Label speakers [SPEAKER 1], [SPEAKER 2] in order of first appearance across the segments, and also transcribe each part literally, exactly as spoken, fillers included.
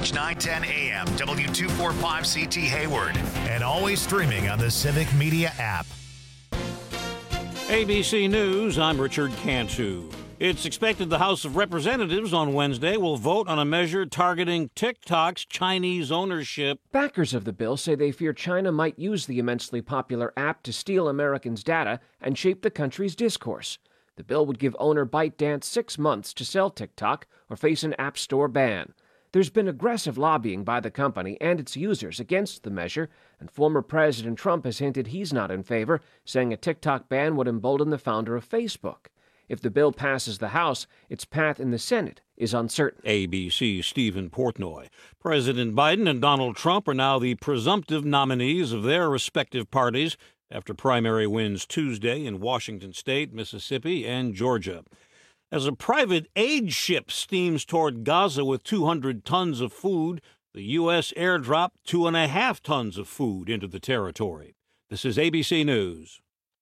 [SPEAKER 1] H nine ten A M, W two forty-five C T Hayward, and always streaming on the Civic Media app.
[SPEAKER 2] A B C News, I'm Richard Cantu. It's expected the House of Representatives on Wednesday will vote on a measure targeting TikTok's Chinese ownership.
[SPEAKER 3] Backers of the bill say they fear China might use the immensely popular app to steal Americans' data and shape the country's discourse. The bill would give owner ByteDance six months to sell TikTok or face an App Store ban. There's been aggressive lobbying by the company and its users against the measure, and former President Trump has hinted he's not in favor, saying a TikTok ban would embolden the founder of Facebook. If the bill passes the House, its path in the Senate is uncertain.
[SPEAKER 2] A B C's Stephen Portnoy. President Biden and Donald Trump are now the presumptive nominees of their respective parties after primary wins Tuesday in Washington State, Mississippi, and Georgia. As a private aid ship steams toward Gaza with two hundred tons of food, the U S airdropped two and a half tons of food into the territory. This is A B C News.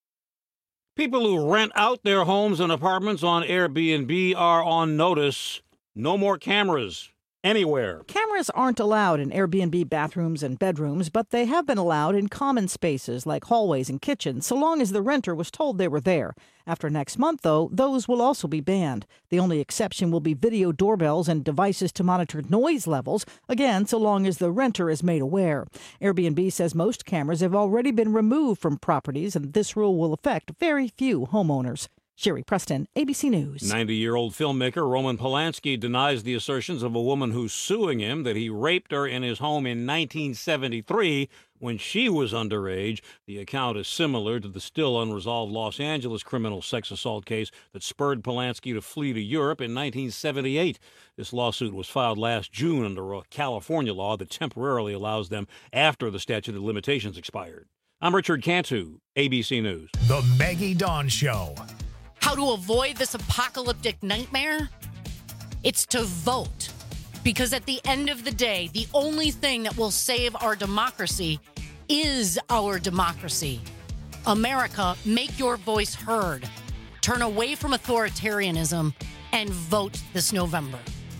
[SPEAKER 2] People who rent out their homes and apartments on Airbnb are on notice. No more cameras anywhere.
[SPEAKER 4] Cameras aren't allowed in Airbnb bathrooms and bedrooms, but they have been allowed in common spaces like hallways and kitchens, so long as the renter was told they were there. After next month, though, those will also be banned. The only exception will be video doorbells and devices to monitor noise levels, again, so long as the renter is made aware. Airbnb says most cameras have already been removed from properties, and this rule will affect very few homeowners. Sherry Preston, A B C News.
[SPEAKER 2] ninety-year-old filmmaker Roman Polanski denies the assertions of a woman who's suing him that he raped her in his home in nineteen seventy-three when she was underage. The account is similar to the still unresolved Los Angeles criminal sex assault case that spurred Polanski to flee to Europe in nineteen seventy-eight. This lawsuit was filed last June under a California law that temporarily allows them after the statute of limitations expired. I'm Richard Cantu, A B C News.
[SPEAKER 1] The Maggie Dawn Show.
[SPEAKER 5] How to avoid this apocalyptic nightmare? It's to vote. Because at the end of the day, the only thing that will save our democracy is our democracy. America, make your voice heard. Turn away from authoritarianism and vote this November.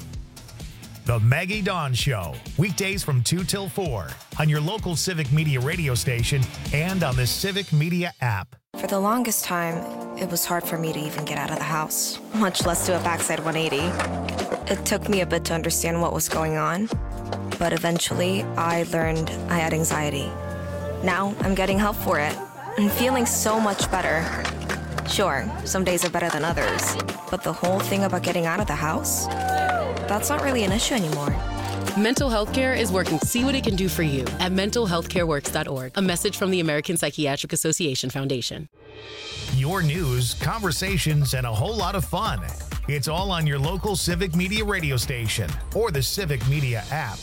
[SPEAKER 1] The Maggie Dawn Show. Weekdays from two till four on your local Civic Media radio station and on the Civic Media app.
[SPEAKER 6] For the longest time, it was hard for me to even get out of the house, much less do a backside one eighty. It took me a bit to understand what was going on, but eventually I learned I had anxiety. Now I'm getting help for it and feeling so much better. Sure, some days are better than others, but the whole thing about getting out of the house, that's not really an issue anymore.
[SPEAKER 7] Mental health care is working. See what it can do for you at mental health care works dot org. A message from the American Psychiatric Association Foundation.
[SPEAKER 1] Your news, conversations, and a whole lot of fun. It's all on your local Civic Media radio station or the Civic Media app.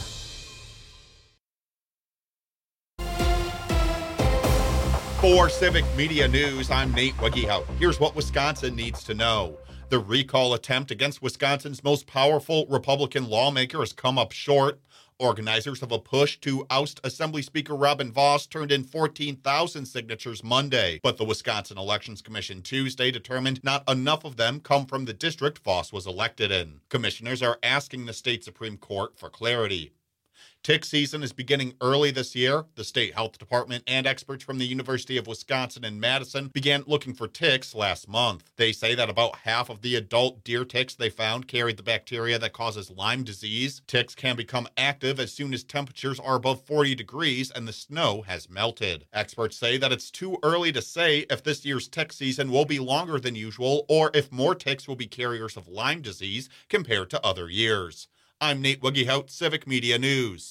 [SPEAKER 8] For Civic Media News, I'm Nate Wiggyhout. Here's what Wisconsin needs to know. The recall attempt against Wisconsin's most powerful Republican lawmaker has come up short. Organizers of a push to oust Assembly Speaker Robin Vos turned in fourteen thousand signatures Monday, but the Wisconsin Elections Commission Tuesday determined not enough of them come from the district Vos was elected in. Commissioners are asking the state Supreme Court for clarity. Tick season is beginning early this year. The state health department and experts from the University of Wisconsin in Madison began looking for ticks last month. They say that about half of the adult deer ticks they found carried the bacteria that causes Lyme disease. Ticks can become active as soon as temperatures are above forty degrees and the snow has melted. Experts say that it's too early to say if this year's tick season will be longer than usual or if more ticks will be carriers of Lyme disease compared to other years. I'm Nate Wiggyhout, Civic Media News.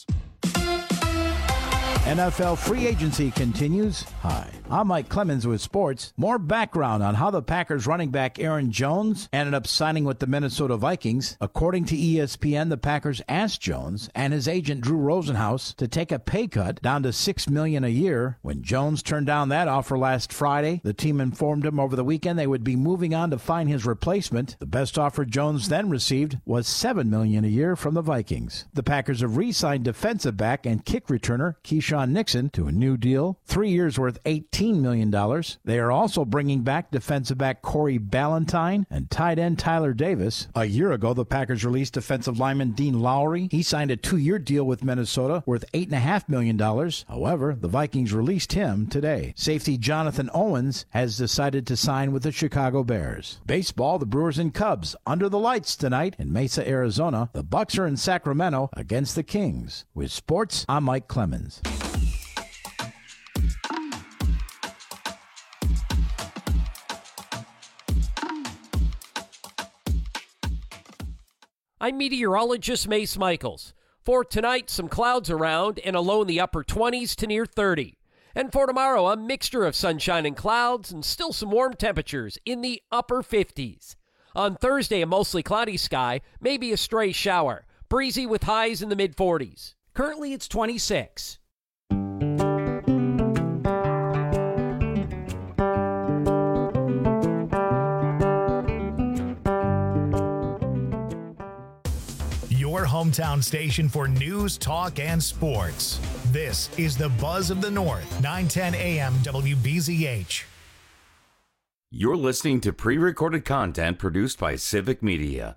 [SPEAKER 9] N F L free agency continues. Hi, I'm Mike Clemens with sports. More background on how the Packers running back Aaron Jones ended up signing with the Minnesota Vikings. According to E S P N, the Packers asked Jones and his agent Drew Rosenhaus to take a pay cut down to six million dollars a year. When Jones turned down that offer last Friday, the team informed him over the weekend they would be moving on to find his replacement. The best offer Jones then received was seven million dollars a year from the Vikings. The Packers have re-signed defensive back and kick returner Keyshawn Nixon to a new deal, three years worth eighteen eighteen million dollars. They are also bringing back defensive back Corey Ballantyne and tight end Tyler Davis. A year ago, the Packers released defensive lineman Dean Lowry. He signed a two-year deal with Minnesota worth eight point five million dollars. However, the Vikings released him today. Safety Jonathan Owens has decided to sign with the Chicago Bears. Baseball, the Brewers and Cubs under the lights tonight in Mesa, Arizona. The Bucks are in Sacramento against the Kings. With sports, I'm Mike Clemens.
[SPEAKER 10] I'm meteorologist Mace Michaels. For tonight, some clouds around and a low in the upper twenties to near thirty. And for tomorrow, a mixture of sunshine and clouds and still some warm temperatures in the upper fifties. On Thursday, a mostly cloudy sky, maybe a stray shower. Breezy with highs in the mid forties. Currently, it's twenty-six.
[SPEAKER 1] Your hometown station for news, talk, and sports. This is the Buzz of the North, nine ten A M W B Z H.
[SPEAKER 11] You're listening to pre-recorded content produced by Civic Media.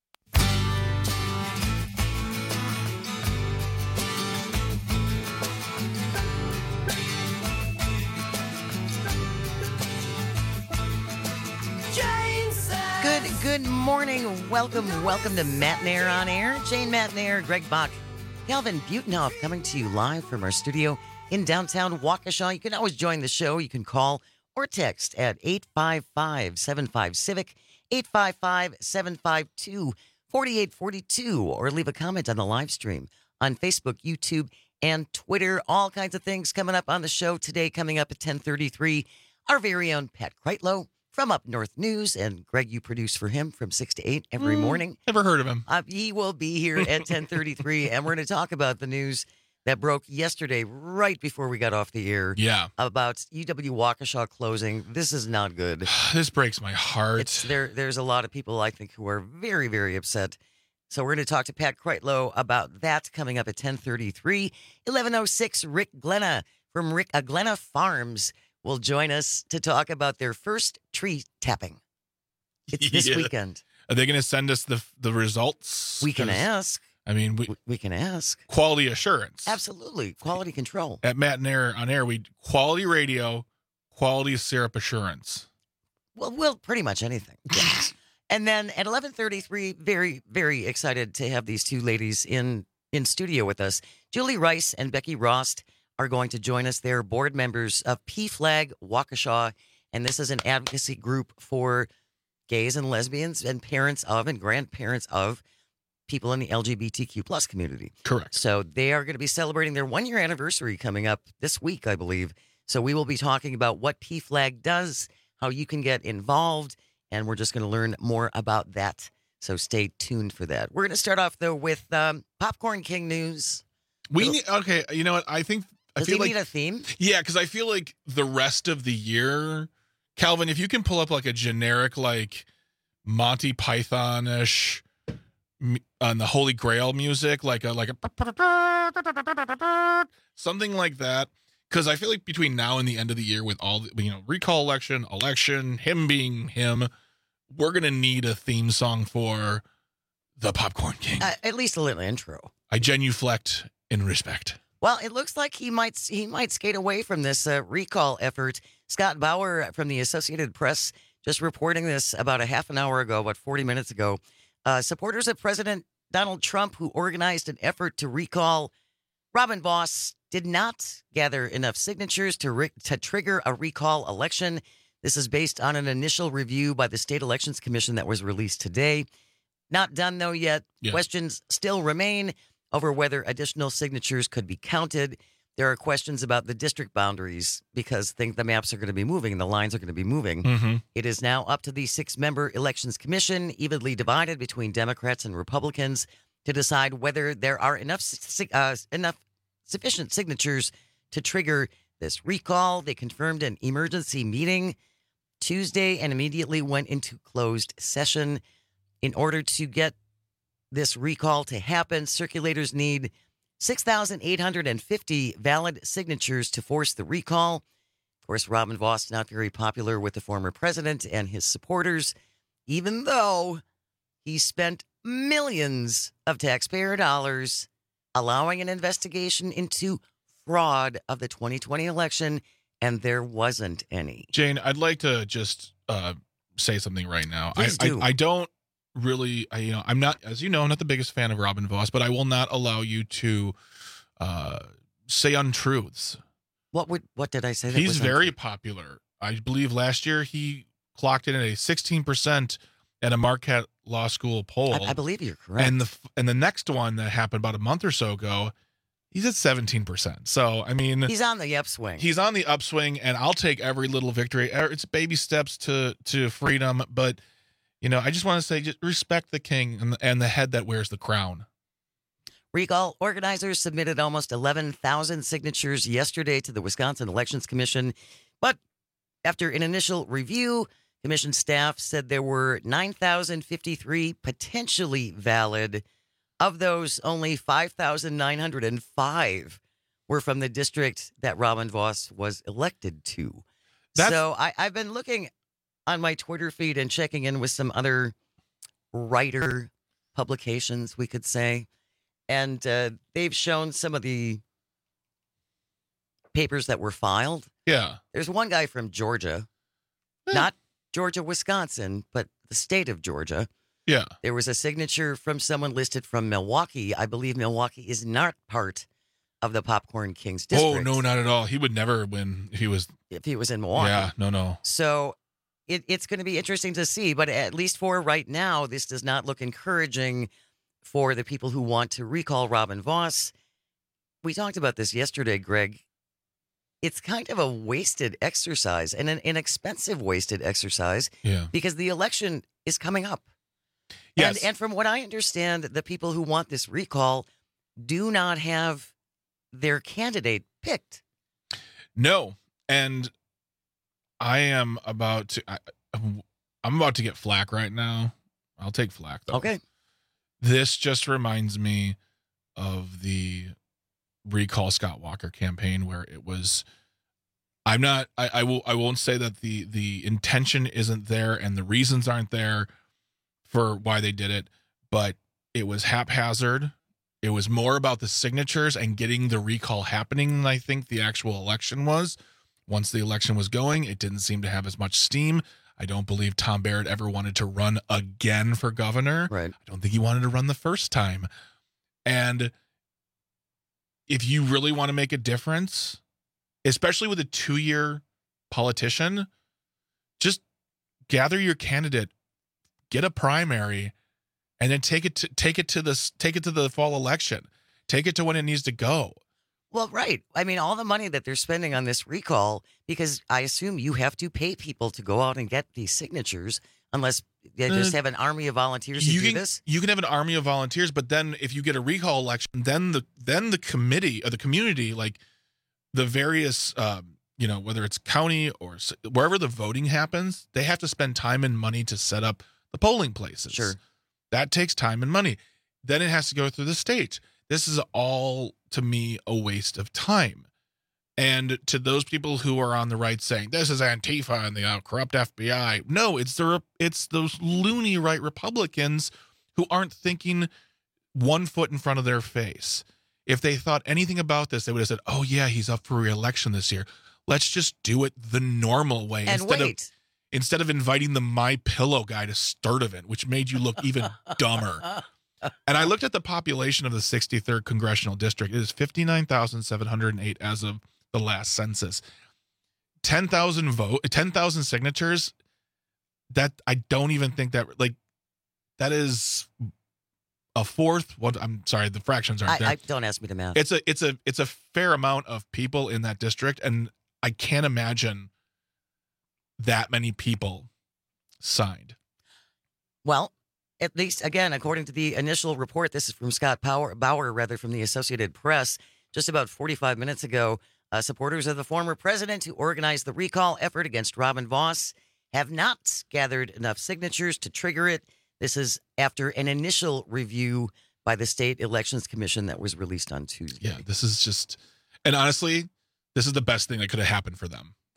[SPEAKER 12] Good, good morning. Welcome, welcome to Matt Nair on Air. Jane Matt Nair, Greg Bach, Calvin Butenhoff coming to you live from our studio in downtown Waukesha. You can always join the show. You can call or text at eight five five, seven five, CIVIC, eight five five, seven five two, four eight four two, or leave a comment on the live stream on Facebook, YouTube, and Twitter. All kinds of things coming up on the show today. Coming up at ten thirty-three, our very own Pat Kreitlow from Up North News, and Greg, you produce for him from six to eight every mm, morning.
[SPEAKER 13] Never heard of him.
[SPEAKER 12] Uh, he will be here at ten thirty-three, and we're going to talk about the news that broke yesterday right before we got off the air.
[SPEAKER 13] Yeah.
[SPEAKER 12] About U W Waukesha closing. This is not good.
[SPEAKER 13] This breaks my heart.
[SPEAKER 12] It's, there, there's a lot of people, I think, who are very, very upset. So we're going to talk to Pat Kreitlow about that coming up at ten thirty-three. eleven oh six, Rick Glenna from Rick uh, Glenna Farms will join us to talk about their first tree tapping. It's this
[SPEAKER 13] yeah.
[SPEAKER 12] weekend.
[SPEAKER 13] Are they going to send us the the results?
[SPEAKER 12] We can ask.
[SPEAKER 13] I mean, we,
[SPEAKER 12] we can ask.
[SPEAKER 13] Quality assurance.
[SPEAKER 12] Absolutely. Quality control.
[SPEAKER 13] At Matt and Air on Air, we quality radio, quality syrup assurance.
[SPEAKER 12] Well, well, pretty much anything. Yes. And then at eleven thirty-three, very, very excited to have these two ladies in, in studio with us. Julie Rice and Becky Rost are going to join us. They're board members of P Flag Waukesha, and this is an advocacy group for gays and lesbians and parents of and grandparents of people in the L G B T Q plus community.
[SPEAKER 13] Correct.
[SPEAKER 12] So they are going to be celebrating their one-year anniversary coming up this week, I believe. So we will be talking about what P Flag does, how you can get involved, and we're just going to learn more about that. So stay tuned for that. We're going to start off, though, with um, Popcorn King news.
[SPEAKER 13] We need, okay, you know what? I think I
[SPEAKER 12] Does
[SPEAKER 13] feel
[SPEAKER 12] he
[SPEAKER 13] like
[SPEAKER 12] need a theme?
[SPEAKER 13] Yeah, because I feel like the rest of the year, Calvin, if you can pull up like a generic like Monty Python-ish on the Holy Grail music, like a like a something like that, because I feel like between now and the end of the year, with all the, you know, recall election, election, him being him, we're gonna need a theme song for the Popcorn King.
[SPEAKER 12] Uh, at least a little intro.
[SPEAKER 13] I genuflect in respect.
[SPEAKER 12] Well, it looks like he might he might skate away from this uh, recall effort. Scott Bauer from the Associated Press just reporting this about a half an hour ago, about forty minutes ago. Uh, supporters of President Donald Trump, who organized an effort to recall Robin Vos, did not gather enough signatures to re- to trigger a recall election. This is based on an initial review by the State Elections Commission that was released today. Not done, though, yet. Yeah. Questions still remain over whether additional signatures could be counted. There are questions about the district boundaries because think the maps are going to be moving and the lines are going to be moving.
[SPEAKER 13] Mm-hmm.
[SPEAKER 12] It is now up to the six-member Elections Commission, evenly divided between Democrats and Republicans, to decide whether there are enough uh, enough sufficient signatures to trigger this recall. They confirmed an emergency meeting Tuesday and immediately went into closed session. In order to get this recall to happen, circulators need six thousand eight hundred fifty valid signatures to force the recall. course, Robin Vos not very popular with the former president and his supporters, even though he spent millions of taxpayer dollars allowing an investigation into fraud of the twenty twenty election, and there wasn't any.
[SPEAKER 13] Jane, I'd like to just uh, say something right now.
[SPEAKER 12] Please
[SPEAKER 13] I,
[SPEAKER 12] do.
[SPEAKER 13] I, I don't really, I, you know, I'm not, as you know, I'm not the biggest fan of Robin Vos, but I will not allow you to uh, say untruths.
[SPEAKER 12] What would what did I say? That
[SPEAKER 13] He's
[SPEAKER 12] was
[SPEAKER 13] very
[SPEAKER 12] untrue?
[SPEAKER 13] popular. I believe last year he clocked in at a sixteen percent at a Marquette Law School poll.
[SPEAKER 12] I, I believe you're correct.
[SPEAKER 13] And the and the next one that happened about a month or so ago, he's at seventeen percent. So, I mean,
[SPEAKER 12] he's on the upswing.
[SPEAKER 13] He's on the upswing, and I'll take every little victory. It's baby steps to to freedom, but you know, I just want to say, just respect the king and the, and the head that wears the crown.
[SPEAKER 12] Recall organizers submitted almost eleven thousand signatures yesterday to the Wisconsin Elections Commission, but after an initial review, commission staff said there were nine thousand fifty-three potentially valid. Of those, only five thousand nine hundred five were from the district that Robin Vos was elected to. That's- so I, I've been looking on my Twitter feed and checking in with some other writer publications, we could say. And uh, they've shown some of the papers that were filed.
[SPEAKER 13] Yeah.
[SPEAKER 12] There's one guy from Georgia,
[SPEAKER 13] yeah.
[SPEAKER 12] not Georgia, Wisconsin, but the state of Georgia.
[SPEAKER 13] Yeah.
[SPEAKER 12] There was a signature from someone listed from Milwaukee. I believe Milwaukee is not part of the Popcorn Kings district.
[SPEAKER 13] Oh, no, not at all. He would never win. He was.
[SPEAKER 12] If he was in Milwaukee.
[SPEAKER 13] Yeah, no, no.
[SPEAKER 12] So it, it's going to be interesting to see. But at least for right now, this does not look encouraging for the people who want to recall Robin Vos. We talked about this yesterday, Greg. It's kind of a wasted exercise and an inexpensive wasted exercise.
[SPEAKER 13] Yeah.
[SPEAKER 12] Because the election is coming up.
[SPEAKER 13] Yes.
[SPEAKER 12] And, and from what I understand, the people who want this recall do not have their candidate picked.
[SPEAKER 13] No. And I am about to, I, I'm about to get flack right now. I'll take flack, though.
[SPEAKER 12] Okay.
[SPEAKER 13] This just reminds me of the recall Scott Walker campaign where it was, I'm not, I, I will, I won't say that the, the intention isn't there and the reasons aren't there for why they did it, but it was haphazard. It was more about the signatures and getting the recall happening than I think the actual election was. Once the election was going, it didn't seem to have as much steam. I don't believe Tom Barrett ever wanted to run again for governor.
[SPEAKER 12] Right.
[SPEAKER 13] I don't think he wanted to run the first time. And if you really want to make a difference, especially with a two-year politician, just gather your candidate, get a primary, and then take it to take it to the take it to the fall election. Take it to when it needs to go.
[SPEAKER 12] Well, right. I mean, all the money that they're spending on this recall, because I assume you have to pay people to go out and get these signatures, unless they just have an army of volunteers who
[SPEAKER 13] you
[SPEAKER 12] do
[SPEAKER 13] can,
[SPEAKER 12] this.
[SPEAKER 13] You can have an army of volunteers, but then if you get a recall election, then the then the committee or the community, like the various, um, you know, whether it's county or wherever the voting happens, they have to spend time and money to set up the polling places.
[SPEAKER 12] Sure.
[SPEAKER 13] That takes time and money. Then it has to go through the state. This is all, to me, a waste of time. And to those people who are on the right saying, this is Antifa and the uh, corrupt F B I. No, it's the it's those loony right Republicans who aren't thinking one foot in front of their face. If they thought anything about this, they would have said, oh, yeah, he's up for re-election this year. Let's just do it the normal way.
[SPEAKER 12] And
[SPEAKER 13] instead
[SPEAKER 12] wait.
[SPEAKER 13] Of, instead of inviting the My Pillow guy to Sturtevant, which made you look even dumber. And I looked at the population of the sixty-third Congressional District. It is fifty-nine thousand seven hundred eight as of the last census. ten thousand vote, ten thousand signatures. That I don't even think that like that is a fourth. What I'm sorry, the fractions aren't
[SPEAKER 12] I,
[SPEAKER 13] there.
[SPEAKER 12] I don't ask me to math.
[SPEAKER 13] It's a it's a it's a fair amount of people in that district, and I can't imagine that many people signed.
[SPEAKER 12] Well, at least, again, according to the initial report, this is from Scott Bauer, Bauer rather, from the Associated Press, just about forty-five minutes ago, uh, supporters of the former president who organized the recall effort against Robin Vos have not gathered enough signatures to trigger it. This is after an initial review by the State Elections Commission that was released on Tuesday.
[SPEAKER 13] Yeah, this is just, and honestly, this is the best thing that could have happened for them.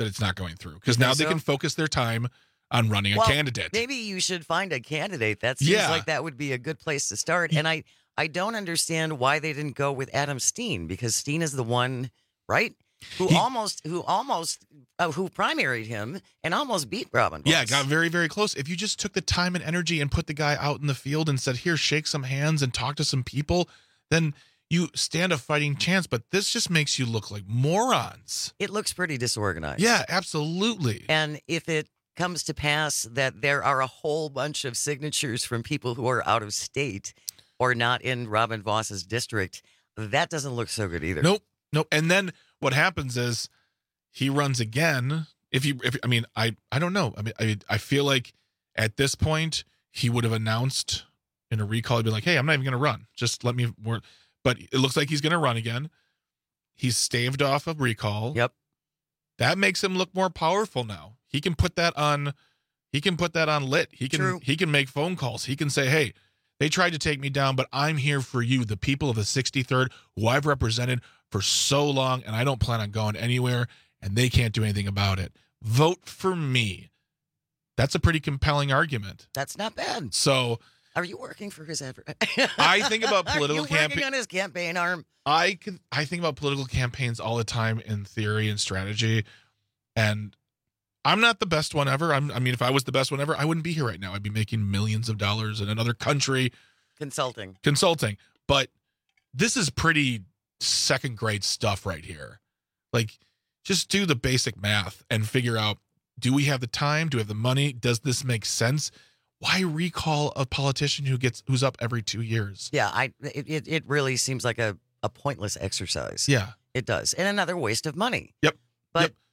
[SPEAKER 13] that it's not going through because now they
[SPEAKER 12] so?
[SPEAKER 13] can focus their time on running
[SPEAKER 12] well,
[SPEAKER 13] a candidate.
[SPEAKER 12] Maybe you should find a candidate. That seems
[SPEAKER 13] Yeah.
[SPEAKER 12] like that would be a good place to start. And I, I don't understand why they didn't go with Adam Steen because Steen is the one, right? Who
[SPEAKER 13] He-
[SPEAKER 12] almost, who almost, uh, who primaried him and almost beat Robin Voss.
[SPEAKER 13] Yeah, got very, very close. If you just took the time and energy and put the guy out in the field and said, here, shake some hands and talk to some people, then you stand a fighting chance. But this just makes you look like morons.
[SPEAKER 12] It looks pretty disorganized.
[SPEAKER 13] Yeah, absolutely.
[SPEAKER 12] And if it comes to pass that there are a whole bunch of signatures from people who are out of state or not in Robin Voss's district, that doesn't look so good either.
[SPEAKER 13] Nope. Nope. And then what happens is he runs again. If you, if I mean, I, I don't know. I mean, I, I feel like at this point he would have announced in a recall, he'd be like, hey, I'm not even going to run. Just let me work. But it looks like he's going to run again. He's staved off a recall.
[SPEAKER 12] Yep.
[SPEAKER 13] That makes him look more powerful now. He can put that on. He can put that on lit. He can.
[SPEAKER 12] True.
[SPEAKER 13] He can make phone calls. He can say, "Hey, they tried to take me down, but I'm here for you, the people of the sixty-third, who I've represented for so long, and I don't plan on going anywhere, and they can't do anything about it. Vote for me." That's a pretty compelling argument.
[SPEAKER 12] That's not bad.
[SPEAKER 13] So.
[SPEAKER 12] Are you working for his adver-
[SPEAKER 13] I think about political
[SPEAKER 12] Are you working
[SPEAKER 13] campaign.
[SPEAKER 12] on his campaign arm?
[SPEAKER 13] I can. I think about political campaigns all the time in theory and strategy, and I'm not the best one ever. I'm, I mean, if I was the best one ever, I wouldn't be here right now. I'd be making millions of dollars in another country
[SPEAKER 12] Consulting.
[SPEAKER 13] consulting. But this is pretty second grade stuff right here. Like, just do the basic math and figure out: do we have the time? Do we have the money? Does this make sense? Why recall a politician who gets who's up every two years?
[SPEAKER 12] Yeah, I. It, it, it really seems like a, a pointless exercise.
[SPEAKER 13] Yeah,
[SPEAKER 12] it does, and another waste of money.
[SPEAKER 13] Yep.
[SPEAKER 12] But
[SPEAKER 13] yep.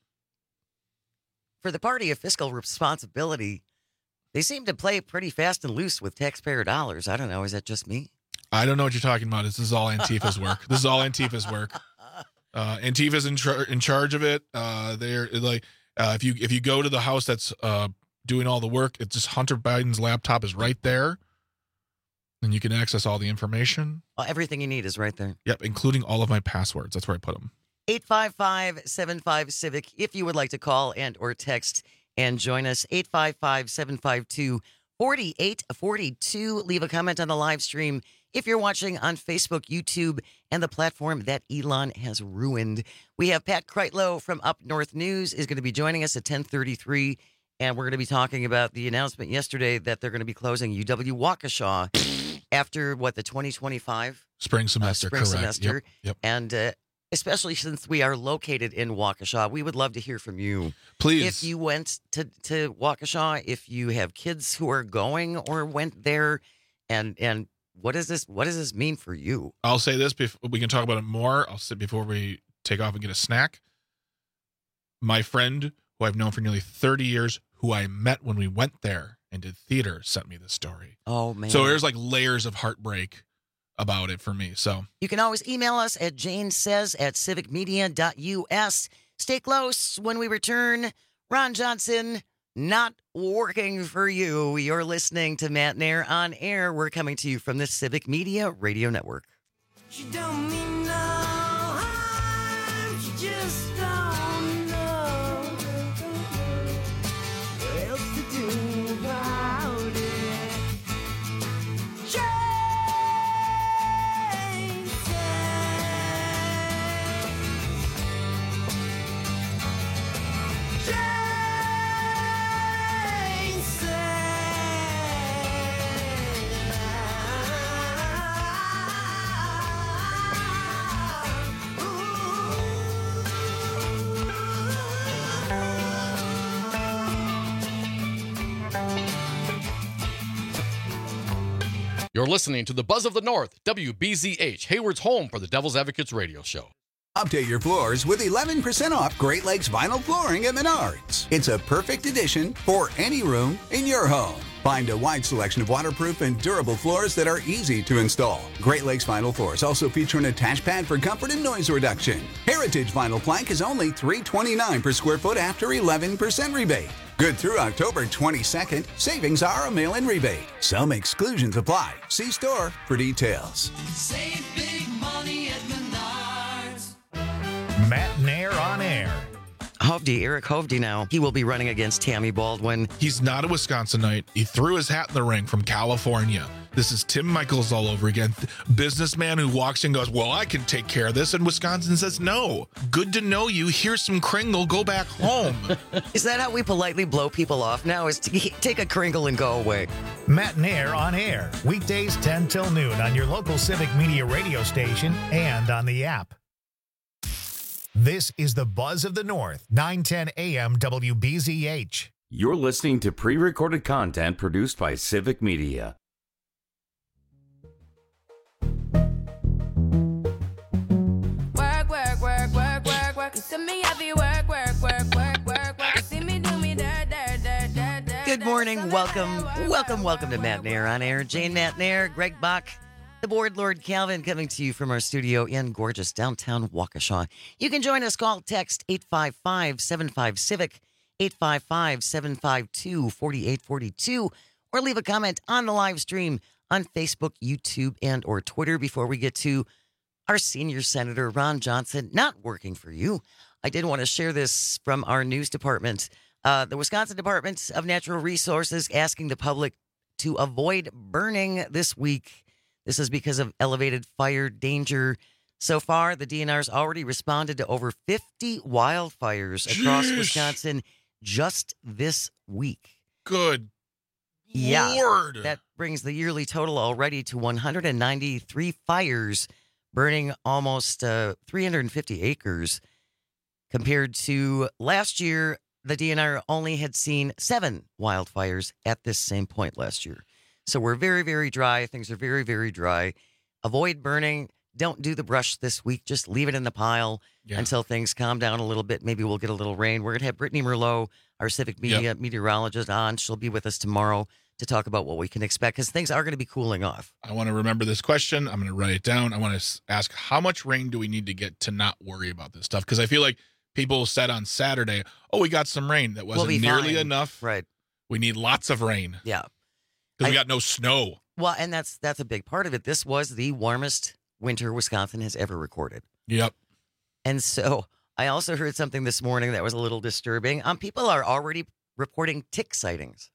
[SPEAKER 12] for the party of fiscal responsibility, they seem to play pretty fast and loose with taxpayer dollars. I don't know. Is that just me?
[SPEAKER 13] I don't know what you're talking about. This is all Antifa's work. This is all Antifa's work. Uh, Antifa's in, char- in charge of it. Uh, they're like, uh, if you if you go to the house that's uh, doing all the work, it's just Hunter Biden's laptop is right there, and you can access all the information.
[SPEAKER 12] Well, everything you need is right there.
[SPEAKER 13] Yep, including all of my passwords. That's where I put them.
[SPEAKER 12] eight five five, seven five, civic if you would like to call and or text and join us. eight five five, seven five two, four eight four two. Leave a comment on the live stream if you're watching on Facebook, YouTube, and the platform that Elon has ruined. We have Pat Kreitlow from Up North News is going to be joining us at ten thirty-three, and we're going to be talking about the announcement yesterday that they're going to be closing U W Waukesha after, what, the twenty twenty-five?
[SPEAKER 13] Spring semester,
[SPEAKER 12] uh, spring
[SPEAKER 13] correct.
[SPEAKER 12] semester.
[SPEAKER 13] Yep, yep.
[SPEAKER 12] And uh, especially since we are located in Waukesha, we would love to hear from you.
[SPEAKER 13] Please.
[SPEAKER 12] If you went to, to Waukesha, if you have kids who are going or went there, and and what is this? What does this mean for you?
[SPEAKER 13] I'll say this before we can talk about it more. I'll say before we take off and get a snack. My friend, who I've known for nearly thirty years, who I met when we went there and did theater, sent me this story.
[SPEAKER 12] Oh, man.
[SPEAKER 13] So there's like layers of heartbreak about it for me. So
[SPEAKER 12] You can always email us at janesays at civicmedia dot U S. Stay close. When we return, Ron Johnson, not working for you. You're listening to Matt Nair on Air. We're coming to you from the Civic Media Radio Network.
[SPEAKER 14] She don't mean no harm, she just don't know what else to do about it. Jane said, Jane
[SPEAKER 15] You're listening to the Buzz of the North, W B Z H, Hayward's home for the Devil's Advocates radio show.
[SPEAKER 16] Update your floors with eleven percent off Great Lakes vinyl flooring at Menards. It's a perfect addition for any room in your home. Find a wide selection of waterproof and durable floors that are easy to install. Great Lakes vinyl floors also feature an attached pad for comfort and noise reduction. Heritage vinyl plank is only three dollars and twenty-nine cents per square foot after eleven percent rebate. Good through October twenty-second. Savings are a mail-in rebate. Some exclusions apply. See store for details.
[SPEAKER 14] save big money at Menards.
[SPEAKER 1] Matt Nair on air.
[SPEAKER 12] Hovde, Eric Hovde now. He will be running against Tammy Baldwin.
[SPEAKER 13] He's not a Wisconsinite. He threw his hat in the ring from California. This is Tim Michaels all over again. Businessman who walks in and goes, well, I can take care of this. And Wisconsin says, no. Good to know you. Here's some Kringle. Go back home.
[SPEAKER 12] Is that how we politely blow people off now? Is to take a Kringle and go away?
[SPEAKER 1] Matt and Air on air. Weekdays ten till noon on your local Civic Media radio station and on the app. This is the Buzz of the North, nine ten A M W B Z H.
[SPEAKER 11] You're listening to pre-recorded content produced by Civic Media.
[SPEAKER 14] Work, work, work, work, work, work. You see me heavy work, work, work, work, work, work. You see me do me dirt, dirt, dirt, dirt, dirt.
[SPEAKER 12] Good morning. Welcome, welcome, welcome to Matt and Air on air. Jane Matt and Air, Greg Bach, the board Lord Calvin, coming to you from our studio in gorgeous downtown Waukesha. You can join us. Call, text eight five five, seven five, Civic, eight five five, seven five two, four eight four two, or leave a comment on the live stream on Facebook, YouTube, and or Twitter. Before we get to our senior senator, Ron Johnson, not working for you, I did want to share this from our news department. Uh, the Wisconsin Department of Natural Resources asking the public to avoid burning this week. This is because of elevated fire danger. So far, the D N R's already responded to over fifty wildfires across
[SPEAKER 13] Jeez.
[SPEAKER 12] Wisconsin just this week.
[SPEAKER 13] Good
[SPEAKER 12] Yeah,
[SPEAKER 13] Lord.
[SPEAKER 12] that brings the yearly total already to one hundred ninety-three fires, burning almost uh, three hundred fifty acres. Compared to last year, the D N R only had seen seven wildfires at this same point last year. So we're very, very dry. Things are very, very dry. Avoid burning. Don't do the brush this week. Just leave it in the pile
[SPEAKER 13] Yeah.
[SPEAKER 12] until things calm down a little bit. Maybe we'll get a little rain. We're going to have Brittany Merlot, our Civic Media
[SPEAKER 13] Yep.
[SPEAKER 12] meteorologist, on. She'll be with us tomorrow to talk about what we can expect because things are going to be cooling off.
[SPEAKER 13] I want to remember this question. I'm going to write it down. I want to ask, how much rain do we need to get to not worry about this stuff? Because I feel like people said on Saturday, oh, we got some rain. That wasn't
[SPEAKER 12] be
[SPEAKER 13] nearly
[SPEAKER 12] fine.
[SPEAKER 13] enough.
[SPEAKER 12] Right.
[SPEAKER 13] We need lots of rain
[SPEAKER 12] Yeah.
[SPEAKER 13] because we
[SPEAKER 12] I-
[SPEAKER 13] got no snow.
[SPEAKER 12] Well, and that's that's a big part of it. This was the warmest winter Wisconsin has ever recorded.
[SPEAKER 13] Yep.
[SPEAKER 12] And so I also heard something this morning that was a little disturbing. Um, people are already reporting tick sightings.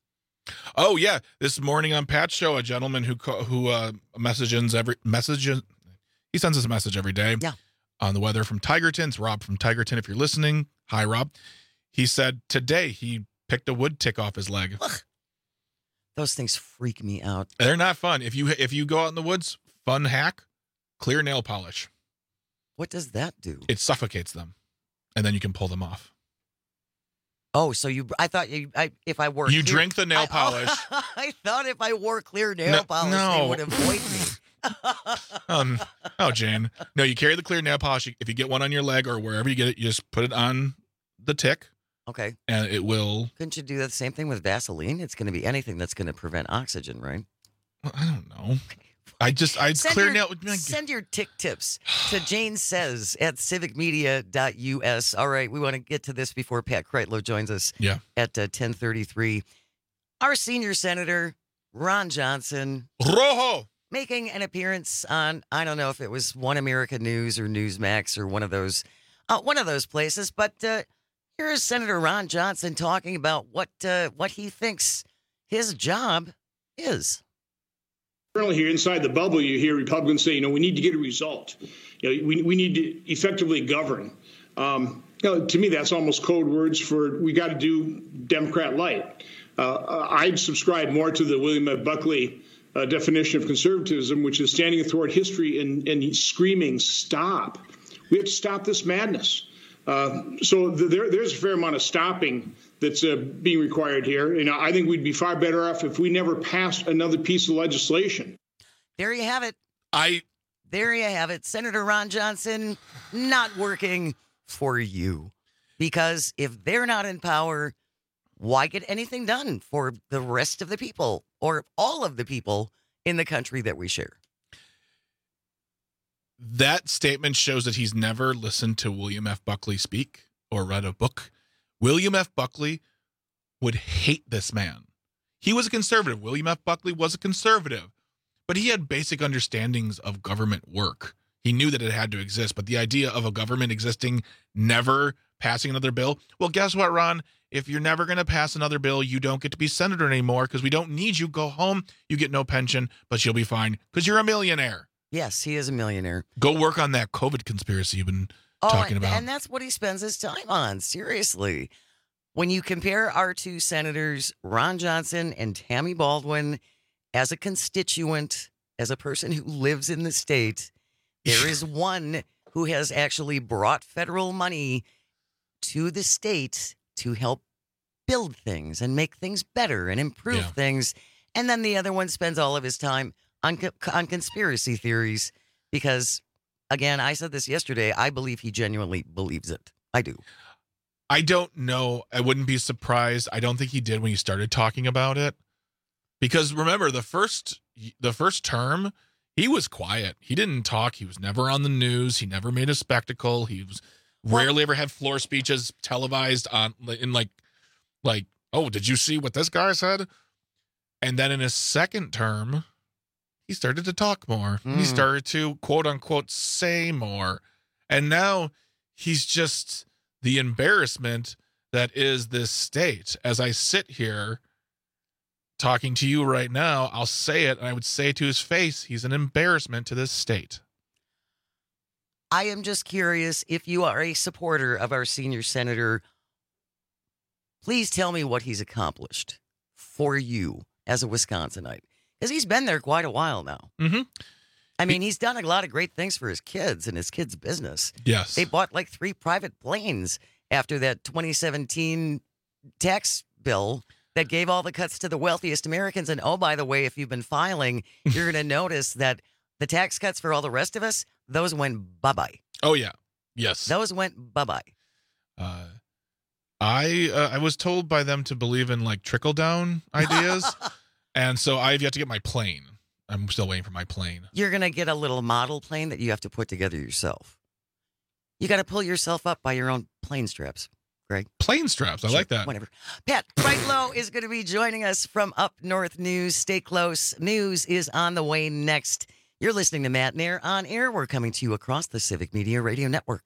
[SPEAKER 13] Oh yeah, this morning on Pat's show, a gentleman who co- who uh, messages every messages he sends us a message every day.
[SPEAKER 12] Yeah.
[SPEAKER 13] On the weather from Tigerton. It's Rob from Tigerton. If you're listening, hi Rob. He said today he picked a wood tick off his leg.
[SPEAKER 12] Ugh. Those things freak me out.
[SPEAKER 13] They're not fun. If you if you go out in the woods, fun hack, clear nail polish.
[SPEAKER 12] What does that do?
[SPEAKER 13] It suffocates them, and then you can pull them off.
[SPEAKER 12] Oh, so you? I thought you. I, if I wore
[SPEAKER 13] You
[SPEAKER 12] clear-
[SPEAKER 13] drink the nail
[SPEAKER 12] I-
[SPEAKER 13] polish.
[SPEAKER 12] Oh, I thought if I wore clear nail
[SPEAKER 13] No-
[SPEAKER 12] polish,
[SPEAKER 13] no.
[SPEAKER 12] they would avoid me.
[SPEAKER 13] Um, oh, Jane. No, you carry the clear nail polish. If you get one on your leg or wherever you get it, you just put it on the tick,
[SPEAKER 12] Okay.
[SPEAKER 13] and it will.
[SPEAKER 12] Couldn't you do the same thing with Vaseline? It's going to be anything that's going to prevent oxygen, right?
[SPEAKER 13] I don't know. I just I
[SPEAKER 12] Send
[SPEAKER 13] clear
[SPEAKER 12] your,
[SPEAKER 13] nail.
[SPEAKER 12] send your tick tips to Jane Says at civic media dot U S. All right, we want to get to this before Pat Kreitlow joins us
[SPEAKER 13] Yeah.
[SPEAKER 12] at uh, ten thirty-three. Our senior senator, Ron Johnson,
[SPEAKER 13] Rojo.
[SPEAKER 12] making an appearance on, I don't know if it was One America News or Newsmax or one of those uh, one of those places, but uh, here's Senator Ron Johnson talking about what uh, what he thinks his job is.
[SPEAKER 17] Currently here inside the bubble, you hear Republicans say, you know, we need to get a result. You know, we, we need to effectively govern. Um, you know, to me, that's almost code words for we got to do Democrat light. Uh, I'd subscribe more to the William F. Buckley uh, definition of conservatism, which is standing athwart history and, and screaming, stop. We have to stop this madness. Uh, so th- there, there's a fair amount of stopping that's uh, being required here. You know, I think we'd be far better off if we never passed another piece of legislation.
[SPEAKER 12] There you have it.
[SPEAKER 13] I.
[SPEAKER 12] There you have it. Senator Ron Johnson not working for you. Because if they're not in power, why get anything done for the rest of the people or all of the people in the country that we share?
[SPEAKER 13] That statement shows that he's never listened to William F. Buckley speak or read a book. William F. Buckley would hate this man. He was a conservative. William F. Buckley was a conservative, but he had basic understandings of government work. He knew that it had to exist, but the idea of a government existing never passing another bill. Well, guess what, Ron? If you're never going to pass another bill, you don't get to be senator anymore because we don't need you. Go home. You get no pension, but you'll be fine because you're a millionaire.
[SPEAKER 12] Yes, he is a millionaire.
[SPEAKER 13] Go work on that COVID conspiracy you've been
[SPEAKER 12] oh,
[SPEAKER 13] talking
[SPEAKER 12] and,
[SPEAKER 13] about.
[SPEAKER 12] And that's what he spends his time on. Seriously. When you compare our two senators, Ron Johnson and Tammy Baldwin, as a constituent, as a person who lives in the state, there is one who has actually brought federal money to the state to help build things and make things better and improve
[SPEAKER 13] Yeah.
[SPEAKER 12] things. And then the other one spends all of his time on, co- on conspiracy theories because, again, I said this yesterday, I believe he genuinely believes it. I do.
[SPEAKER 13] I don't know. I wouldn't be surprised. I don't think he did when he started talking about it. Because remember, the first the first term, he was quiet. He didn't talk. He was never on the news. He never made a spectacle. He was rarely ever had floor speeches televised on in like like, oh, did you see what this guy said? And then in his second term, he started to talk more. Mm. He started to quote unquote say more. And now he's just the embarrassment that is this state. As I sit here talking to you right now, I'll say it, and I would say to his face, he's an embarrassment to this state.
[SPEAKER 12] I am just curious, if you are a supporter of our senior senator, please tell me what he's accomplished for you as a Wisconsinite. Because he's been there quite a while now.
[SPEAKER 13] Mm-hmm.
[SPEAKER 12] I mean, he's done a lot of great things for his kids and his kids' business.
[SPEAKER 13] Yes.
[SPEAKER 12] They bought like three private planes after that twenty seventeen tax bill that gave all the cuts to the wealthiest Americans. And oh, by the way, if you've been filing, you're going to notice that the tax cuts for all the rest of us, those went bye-bye.
[SPEAKER 13] Oh, yeah. Yes.
[SPEAKER 12] Those went bye-bye.
[SPEAKER 13] Uh, I uh, I was told by them to believe in like trickle-down ideas. And so I've yet to get my plane. I'm still waiting for my plane.
[SPEAKER 12] You're going to get a little model plane that you have to put together yourself. You got to pull yourself up by your own plane straps, Greg.
[SPEAKER 13] Plane straps. I
[SPEAKER 12] Sure,
[SPEAKER 13] like that.
[SPEAKER 12] Whatever. Pat Brightlow is going to be joining us from Up North News. Stay close. News is on the way next. You're listening to Matt Nair on Air. We're coming to you across the Civic Media Radio Network.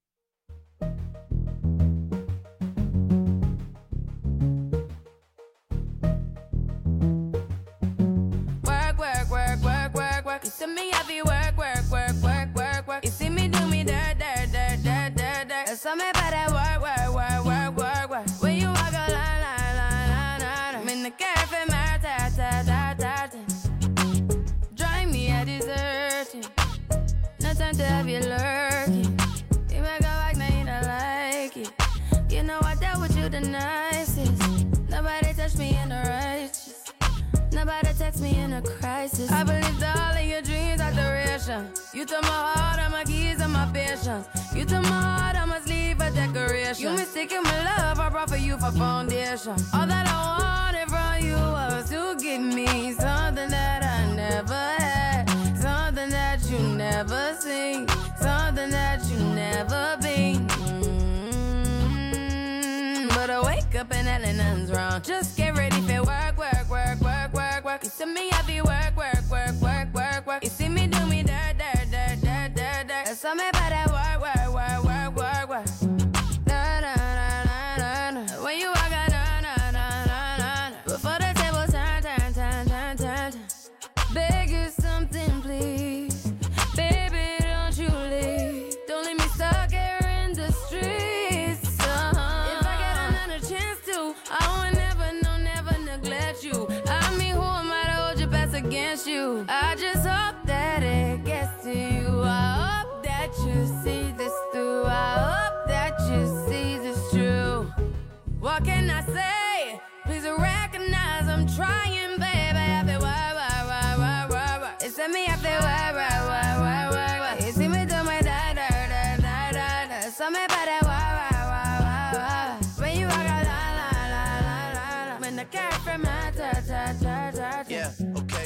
[SPEAKER 14] Work, work, work, work, work, work. You see me heavy work, work, work, work, work, work. You see me do me dirt, dirt, dirt, dirt, dirt, dirt. There's something about that work, work, work, work, work, work. When you walk a line, line, line, line, line. I'm in the cafe, my ta, ta, ta, ta, ta. Drive me a deserting. No time to have you lurking. You make a like, now you don't like it. You know I dealt with you the nicest. Nobody touched me in the righteous. Nobody text me in a crisis. I believed all of your dreams are duration. You took my heart, all my keys, and my patience. You took my heart, I must leave a decoration. You mistaken my love, I brought for you for foundation. All that I wanted from you was to give me something that I never had, something that you never seen, something that you never been. Mm-hmm. But I wake up and hell nothing's wrong. Just get ready for work, work, work, work, work, work. You see me heavy work, work, work, work, work, work. You see me do me dirt, dirt, dirt, dirt, dirt, dirt. There's something about that work, work, work, work, work, work. Na, na, na, na, na, na. When you walk out, na, na, na, na, na, na. Before the table turn, turn, turn, turn, turn, turn. Beg you something, please. Baby, don't you leave. Don't leave me stuck here in the streets. Uh-huh. If I get another chance to, I would never, no, never neglect you. I mean, who am I to hold your best against you? I just hope that it gets to you. I hope that you see this through. I hope that you see this true. What can I say? Please recognize I'm trying, baby. I feel why, why, why, why, why, why. It's me, I feel why, why, why, why, why, why. You see me do my da, da, da, da, da, da. Something about that why, why, why, why, why. When you walk out, la, la, la, la, la, la. When the cat from my ta, ta, ta, ta, ta.
[SPEAKER 18] Yeah, okay.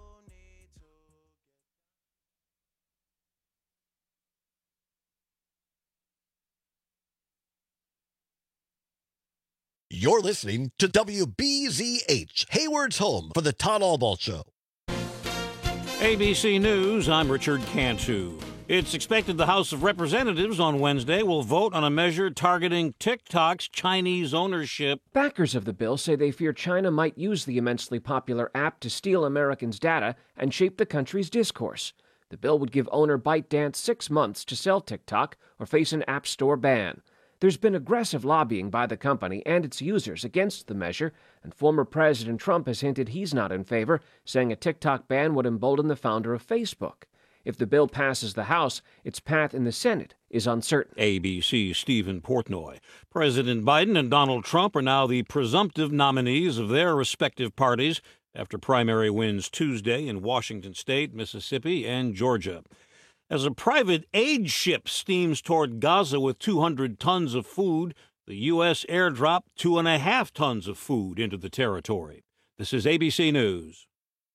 [SPEAKER 18] You're listening to W B Z H, Hayward's home for the Todd Albaugh Show.
[SPEAKER 2] A B C News, I'm Richard Cantu. It's expected the House of Representatives on Wednesday will vote on a measure targeting TikTok's Chinese ownership.
[SPEAKER 3] Backers of the bill say they fear China might use the immensely popular app to steal Americans' data and shape the country's discourse. The bill would give owner ByteDance six months to sell TikTok or face an App Store ban. There's been aggressive lobbying by the company and its users against the measure, and former President Trump has hinted he's not in favor, saying a TikTok ban would embolden the founder of Facebook. If the bill passes the House, its path in the Senate is uncertain.
[SPEAKER 2] A B C's Stephen Portnoy. President Biden and Donald Trump are now the presumptive nominees of their respective parties after primary wins Tuesday in Washington State, Mississippi, and Georgia. As a private aid ship steams toward Gaza with two hundred tons of food, the U S airdropped two and a half tons of food into the territory. This is A B C News.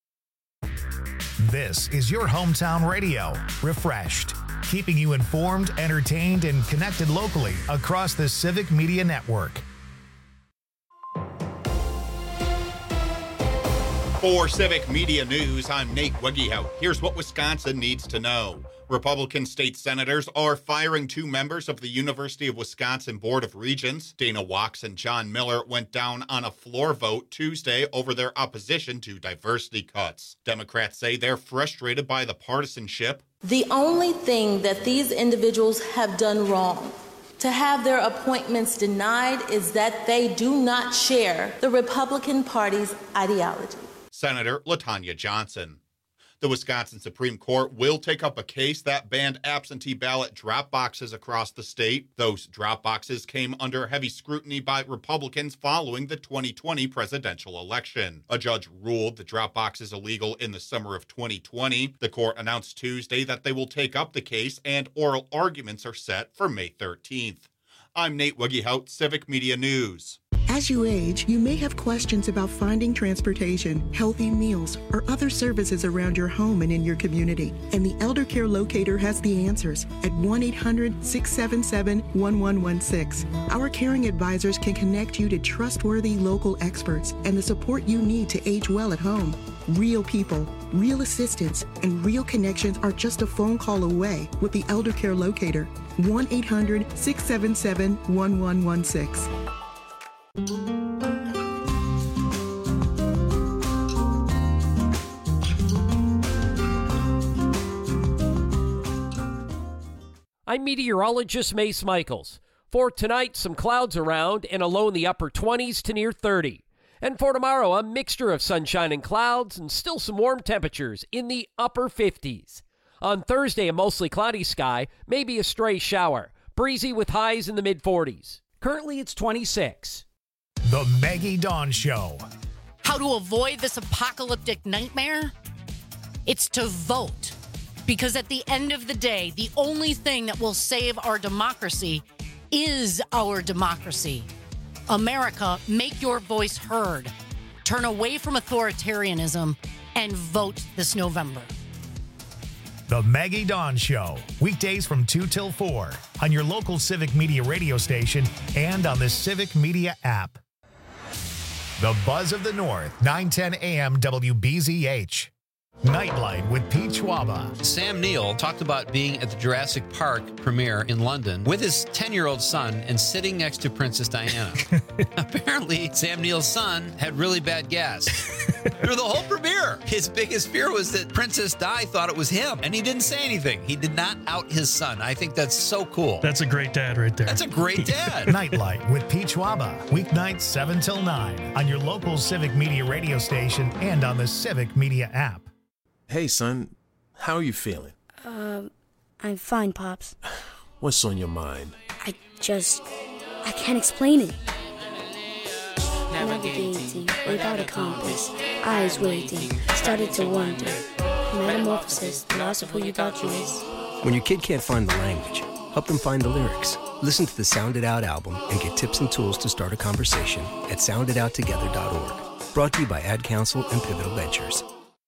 [SPEAKER 1] This is your hometown radio, Refreshed, keeping you informed, entertained, and connected locally across the Civic Media Network.
[SPEAKER 8] For Civic Media News, I'm Nate Wegehout. Here's what Wisconsin needs to know. Republican state senators are firing two members of the University of Wisconsin Board of Regents. Dana Wachs and John Miller went down on a floor vote Tuesday over their opposition to diversity cuts. Democrats say they're frustrated by the partisanship.
[SPEAKER 19] The only thing that these individuals have done wrong to have their appointments denied is that they do not share the Republican Party's ideology.
[SPEAKER 8] Senator LaTanya Johnson. The Wisconsin Supreme Court will take up a case that banned absentee ballot drop boxes across the state. Those drop boxes came under heavy scrutiny by Republicans following the twenty twenty presidential election. A judge ruled the drop boxes illegal in the summer of twenty twenty. The court announced Tuesday that they will take up the case, and oral arguments are set for May thirteenth. I'm Nate Wegehout, Civic Media News.
[SPEAKER 20] As you age, you may have questions about finding transportation, healthy meals, or other services around your home and in your community. And the Elder Care Locator has the answers at one eight hundred, six seven seven, one one one six. Our caring advisors can connect you to trustworthy local experts and the support you need to age well at home. Real people, real assistance, and real connections are just a phone call away with the Elder Care Locator. one eight hundred, six seven seven, one one one six.
[SPEAKER 10] I'm meteorologist Mace Michaels. For tonight, some clouds around and a low in the upper twenties to near thirty. And for tomorrow, a mixture of sunshine and clouds and still some warm temperatures in the upper fifties. On Thursday, a mostly cloudy sky, maybe a stray shower. Breezy with highs in the mid forties. Currently, it's twenty-six.
[SPEAKER 1] The Maggie Dawn Show.
[SPEAKER 5] How to avoid this apocalyptic nightmare? It's to vote. Because at the end of the day, the only thing that will save our democracy is our democracy. America, make your voice heard. Turn away from authoritarianism and vote this November.
[SPEAKER 1] The Maggie Dawn Show, weekdays from two till four on your local Civic Media radio station and on the Civic Media app. The Buzz of the North, nine ten a.m. W B Z H. Nightlight with Pete Schwaba.
[SPEAKER 21] Sam Neill talked about being at the Jurassic Park premiere in London with his ten-year-old son and sitting next to Princess Diana. Apparently, Sam Neill's son had really bad gas through the whole premiere. His biggest fear was that Princess Di thought it was him, and he didn't say anything. He did not out his son. I think that's so cool.
[SPEAKER 22] That's a great dad right there.
[SPEAKER 21] That's a great dad.
[SPEAKER 1] Nightlight with Pete Schwaba. Weeknights seven till nine on your local Civic Media radio station and on the Civic Media app.
[SPEAKER 23] Hey, son, how are you feeling?
[SPEAKER 24] Um, I'm fine, Pops.
[SPEAKER 23] What's on your mind?
[SPEAKER 24] I just... I can't explain it. Navigating without a compass, eyes waiting, started to wonder. Metamorphosis, the loss of who you thought you was.
[SPEAKER 25] When your kid can't find the language, help them find the lyrics. Listen to the Sound It Out album and get tips and tools to start a conversation at sound it out together dot org. Brought to you by Ad Council and Pivotal Ventures.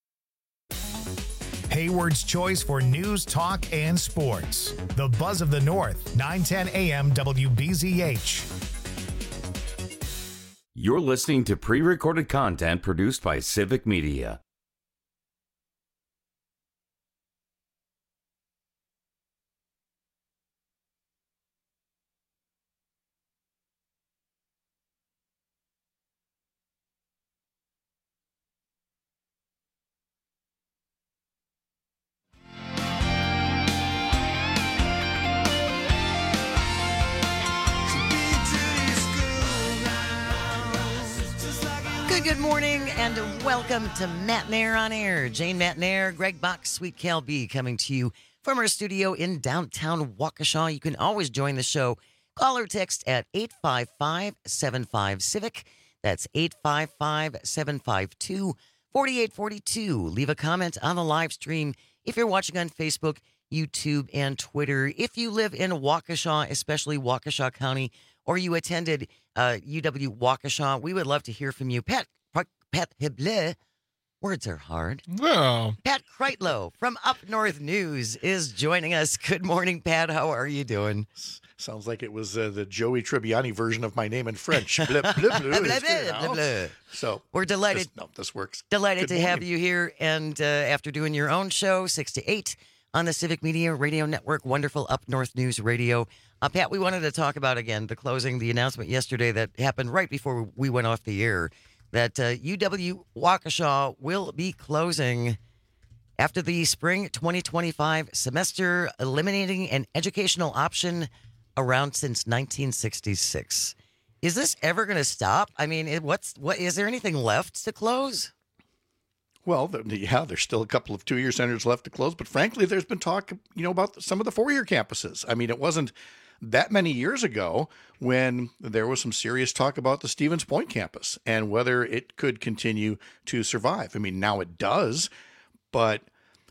[SPEAKER 1] Hayward's choice for news, talk, and sports. The Buzz of the North, nine ten a.m. W B Z H.
[SPEAKER 11] You're listening to pre-recorded content produced by Civic Media.
[SPEAKER 12] Good, good morning, and welcome to Matt Nair on Air. Jane Matt Nair, Greg Box, Sweet Cal B coming to you from our studio in downtown Waukesha. You can always join the show. Call or text at eight five five, seven five, CIVIC. That's eight five five, seven five two, four eight four two. Leave a comment on the live stream if you're watching on Facebook, YouTube, and Twitter. If you live in Waukesha, especially Waukesha County, or you attended uh, U W Waukesha, we would love to hear from you. Pat, Pat, bleh, words are hard.
[SPEAKER 13] Well,
[SPEAKER 12] Pat Kreitlow from Up North News is joining us. Good morning, Pat. How are you doing?
[SPEAKER 4] Sounds like it was uh, the Joey Tribbiani version of my name in French. Blah, blah, blah,
[SPEAKER 12] blah, blah, blah, blah.
[SPEAKER 4] So
[SPEAKER 12] we're delighted.
[SPEAKER 4] This, no, this works.
[SPEAKER 12] Delighted
[SPEAKER 4] Good
[SPEAKER 12] to
[SPEAKER 4] morning.
[SPEAKER 12] have you here. And uh, after doing your own show, six to eight on the Civic Media Radio Network, wonderful Up North News Radio. Uh, Pat, we wanted to talk about, again, the closing, the announcement yesterday that happened right before we went off the air, that uh, U W Waukesha will be closing after the spring twenty twenty-five semester, eliminating an educational option around since nineteen sixty-six. Is this ever going to stop? I mean, it, what's what? Is there anything left to close?
[SPEAKER 4] Well, the, yeah, there's still a couple of two-year centers left to close, but frankly, there's been talk, you know, about some of the four-year campuses. I mean, it wasn't that many years ago when there was some serious talk about the Stevens Point campus and whether it could continue to survive. I mean, now it does, but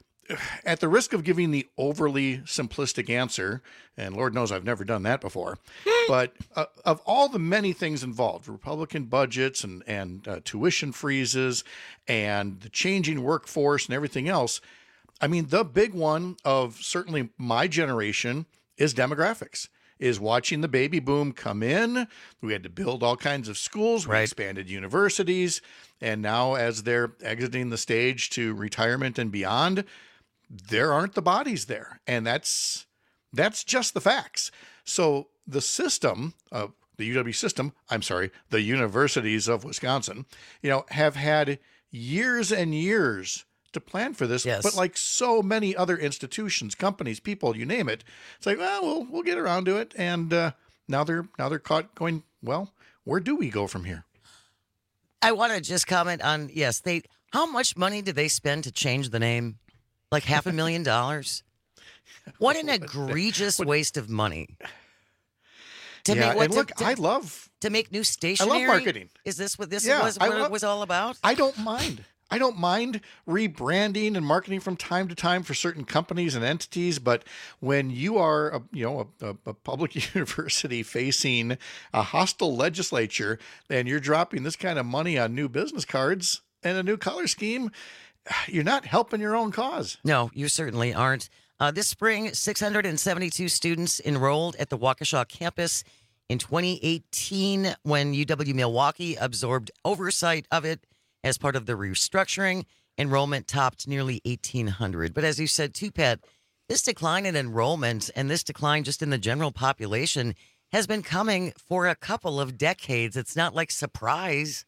[SPEAKER 4] at the risk of giving the overly simplistic answer, and Lord knows I've never done that before, but uh, of all the many things involved, Republican budgets and, and uh, tuition freezes and the changing workforce and everything else, I mean, the big one of certainly my generation is demographics, is watching the baby boom come in. We had to build all kinds of schools. We
[SPEAKER 12] Right.
[SPEAKER 4] expanded universities. And now as they're exiting the stage to retirement and beyond, there aren't the bodies there. And that's that's just the facts. So the system, uh, the U W system, I'm sorry, the universities of Wisconsin, you know, have had years and years to plan for this.
[SPEAKER 12] Yes.
[SPEAKER 4] But like so many other institutions, companies, people, you name it, it's like, well, we'll, we'll get around to it. And uh, now they're now they're caught going, well, where do we go from here?
[SPEAKER 12] I want to just comment on, yes, they. How much money did they spend to change the name? Like half a million dollars? What an egregious waste of money. To
[SPEAKER 4] Yeah,
[SPEAKER 12] make what
[SPEAKER 4] and
[SPEAKER 12] to-
[SPEAKER 4] look,
[SPEAKER 12] to-
[SPEAKER 4] I love
[SPEAKER 12] to make new stationery.
[SPEAKER 4] marketing.
[SPEAKER 12] Is this what this
[SPEAKER 4] Yeah,
[SPEAKER 12] was?
[SPEAKER 4] I
[SPEAKER 12] What
[SPEAKER 4] love-
[SPEAKER 12] it was all about?
[SPEAKER 4] I don't mind. I don't mind rebranding and marketing from time to time for certain companies and entities, but when you are, a, you know, a, a, a public university facing a hostile legislature, and you're dropping this kind of money on new business cards and a new color scheme, you're not helping your own cause.
[SPEAKER 12] No, you certainly aren't. Uh, this spring, six hundred seventy-two students enrolled at the Waukesha campus. In twenty eighteen, when U W Milwaukee absorbed oversight of it as part of the restructuring, enrollment topped nearly eighteen hundred. But as you said too, Pat, this decline in enrollment and this decline just in the general population has been coming for a couple of decades. It's not like surprise.